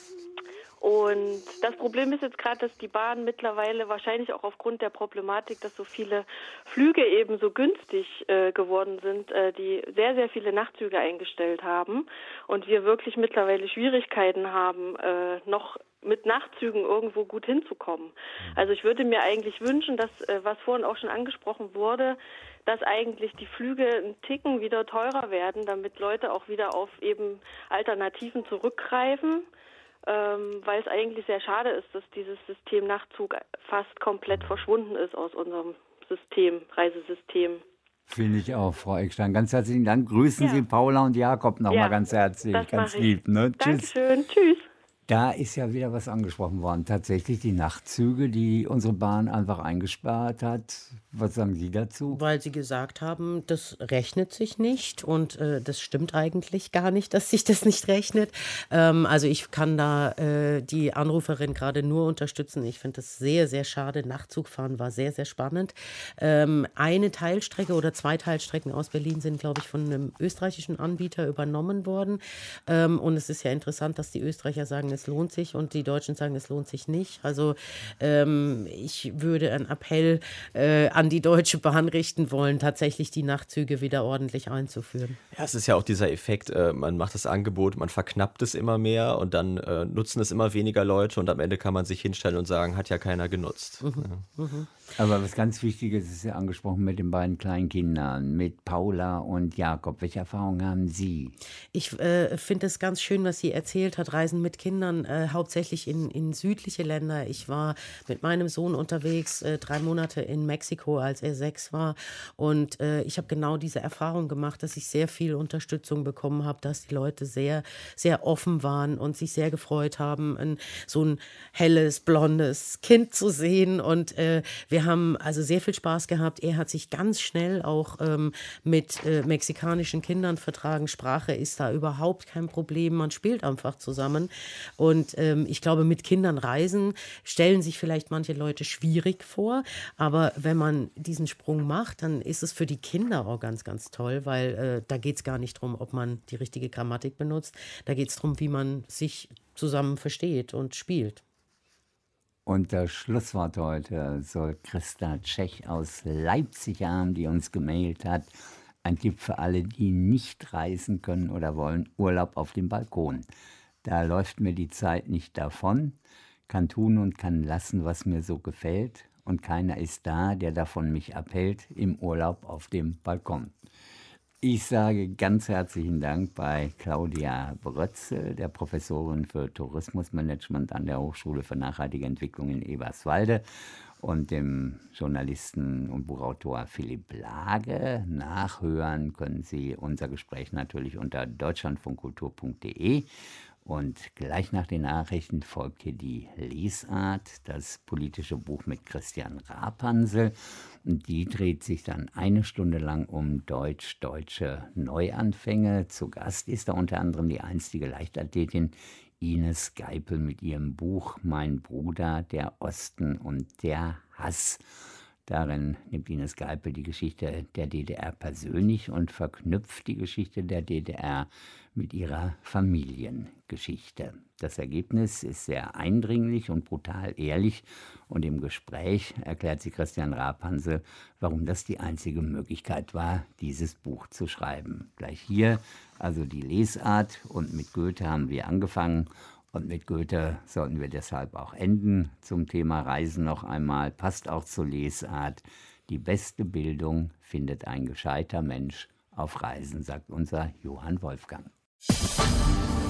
Speaker 14: und das Problem ist jetzt gerade, dass die Bahn mittlerweile wahrscheinlich auch aufgrund der Problematik, dass so viele Flüge eben so günstig äh, geworden sind, äh, die sehr, sehr viele Nachtzüge eingestellt haben und wir wirklich mittlerweile Schwierigkeiten haben, äh, noch mit Nachtzügen irgendwo gut hinzukommen. Also ich würde mir eigentlich wünschen, dass, äh, was vorhin auch schon angesprochen wurde, dass eigentlich die Flüge einen Ticken wieder teurer werden, damit Leute auch wieder auf eben Alternativen zurückgreifen. Ähm, weil es eigentlich sehr schade ist, dass dieses System Nachtzug fast komplett verschwunden ist aus unserem System, Reisesystem.
Speaker 2: Finde ich auch, Frau Eckstein. Ganz herzlichen Dank. Grüßen
Speaker 14: Ja.
Speaker 2: Sie Paula und Jakob nochmal
Speaker 14: Ja,
Speaker 2: ganz herzlich,
Speaker 14: das
Speaker 2: ganz
Speaker 14: mache ich.
Speaker 2: lieb. Ne? Tschüss.
Speaker 14: Dankeschön, tschüss.
Speaker 2: Da ist ja wieder was angesprochen worden. Tatsächlich die Nachtzüge, die unsere Bahn einfach eingespart hat. Was sagen Sie dazu?
Speaker 3: Weil sie gesagt haben, das rechnet sich nicht und äh, das stimmt eigentlich gar nicht, dass sich das nicht rechnet. Ähm, also ich kann da äh, die Anruferin gerade nur unterstützen. Ich finde das sehr, sehr schade. Nachtzugfahren war sehr, sehr spannend. Ähm, eine Teilstrecke oder zwei Teilstrecken aus Berlin sind, glaube ich, von einem österreichischen Anbieter übernommen worden. Ähm, und es ist ja interessant, dass die Österreicher sagen, es lohnt sich und die Deutschen sagen, es lohnt sich nicht. Also ähm, ich würde einen Appell äh, an die Deutsche Bahn richten wollen, tatsächlich die Nachtzüge wieder ordentlich einzuführen.
Speaker 4: Ja, es ist ja auch dieser Effekt, äh, man macht das Angebot, man verknappt es immer mehr und dann äh, nutzen es immer weniger Leute und am Ende kann man sich hinstellen und sagen, hat ja keiner genutzt.
Speaker 3: Mhm.
Speaker 4: Ja.
Speaker 3: Mhm.
Speaker 2: Aber was ganz Wichtiges ist ja angesprochen mit den beiden kleinen Kindern, mit Paula und Jakob. Welche Erfahrungen haben Sie?
Speaker 3: Ich äh, finde es ganz schön, was sie erzählt hat, Reisen mit Kindern, äh, hauptsächlich in, in südliche Länder. Ich war mit meinem Sohn unterwegs, äh, drei Monate in Mexiko, als er sechs war. Und äh, ich habe genau diese Erfahrung gemacht, dass ich sehr viel Unterstützung bekommen habe, dass die Leute sehr, sehr offen waren und sich sehr gefreut haben, ein, so ein helles, blondes Kind zu sehen. Und äh, wir haben also sehr viel Spaß gehabt. Er hat sich ganz schnell auch ähm, mit äh, mexikanischen Kindern vertragen. Sprache ist da überhaupt kein Problem. Man spielt einfach zusammen. Und ähm, ich glaube, mit Kindern reisen stellen sich vielleicht manche Leute schwierig vor. Aber wenn man diesen Sprung macht, dann ist es für die Kinder auch ganz, ganz toll, weil äh, da geht es gar nicht darum, ob man die richtige Grammatik benutzt. Da geht es darum, wie man sich zusammen versteht und spielt.
Speaker 2: Und das Schlusswort heute soll Christa Tschech aus Leipzig haben, die uns gemailt hat. Ein Tipp für alle, die nicht reisen können oder wollen: Urlaub auf dem Balkon. Da läuft mir die Zeit nicht davon, kann tun und kann lassen, was mir so gefällt. und keiner ist da, der davon mich abhält, im Urlaub auf dem Balkon. Ich sage ganz herzlichen Dank bei Claudia Brötzel, der Professorin für Tourismusmanagement an der Hochschule für nachhaltige Entwicklung in Eberswalde, und dem Journalisten und Buchautor Philipp Lage. Nachhören können Sie unser Gespräch natürlich unter deutschlandfunkkultur punkt de. Und gleich nach den Nachrichten folgt hier die Lesart, das politische Buch mit Christian Rapansel. Und die dreht sich dann eine Stunde lang um deutsch-deutsche Neuanfänge. Zu Gast ist da unter anderem die einstige Leichtathletin Ines Geipel mit ihrem Buch Mein Bruder, der Osten und der Hass. Darin nimmt Ines Geipel die Geschichte der D D R persönlich und verknüpft die Geschichte der D D R mit ihrer Familiengeschichte. Das Ergebnis ist sehr eindringlich und brutal ehrlich, und im Gespräch erklärt sie Christian Rapansel, warum das die einzige Möglichkeit war, dieses Buch zu schreiben. Gleich hier also die Lesart, und mit Goethe haben wir angefangen. Und mit Goethe sollten wir deshalb auch enden. Zum Thema Reisen noch einmal, passt auch zur Lesart. Die beste Bildung findet ein gescheiter Mensch auf Reisen, sagt unser Johann Wolfgang.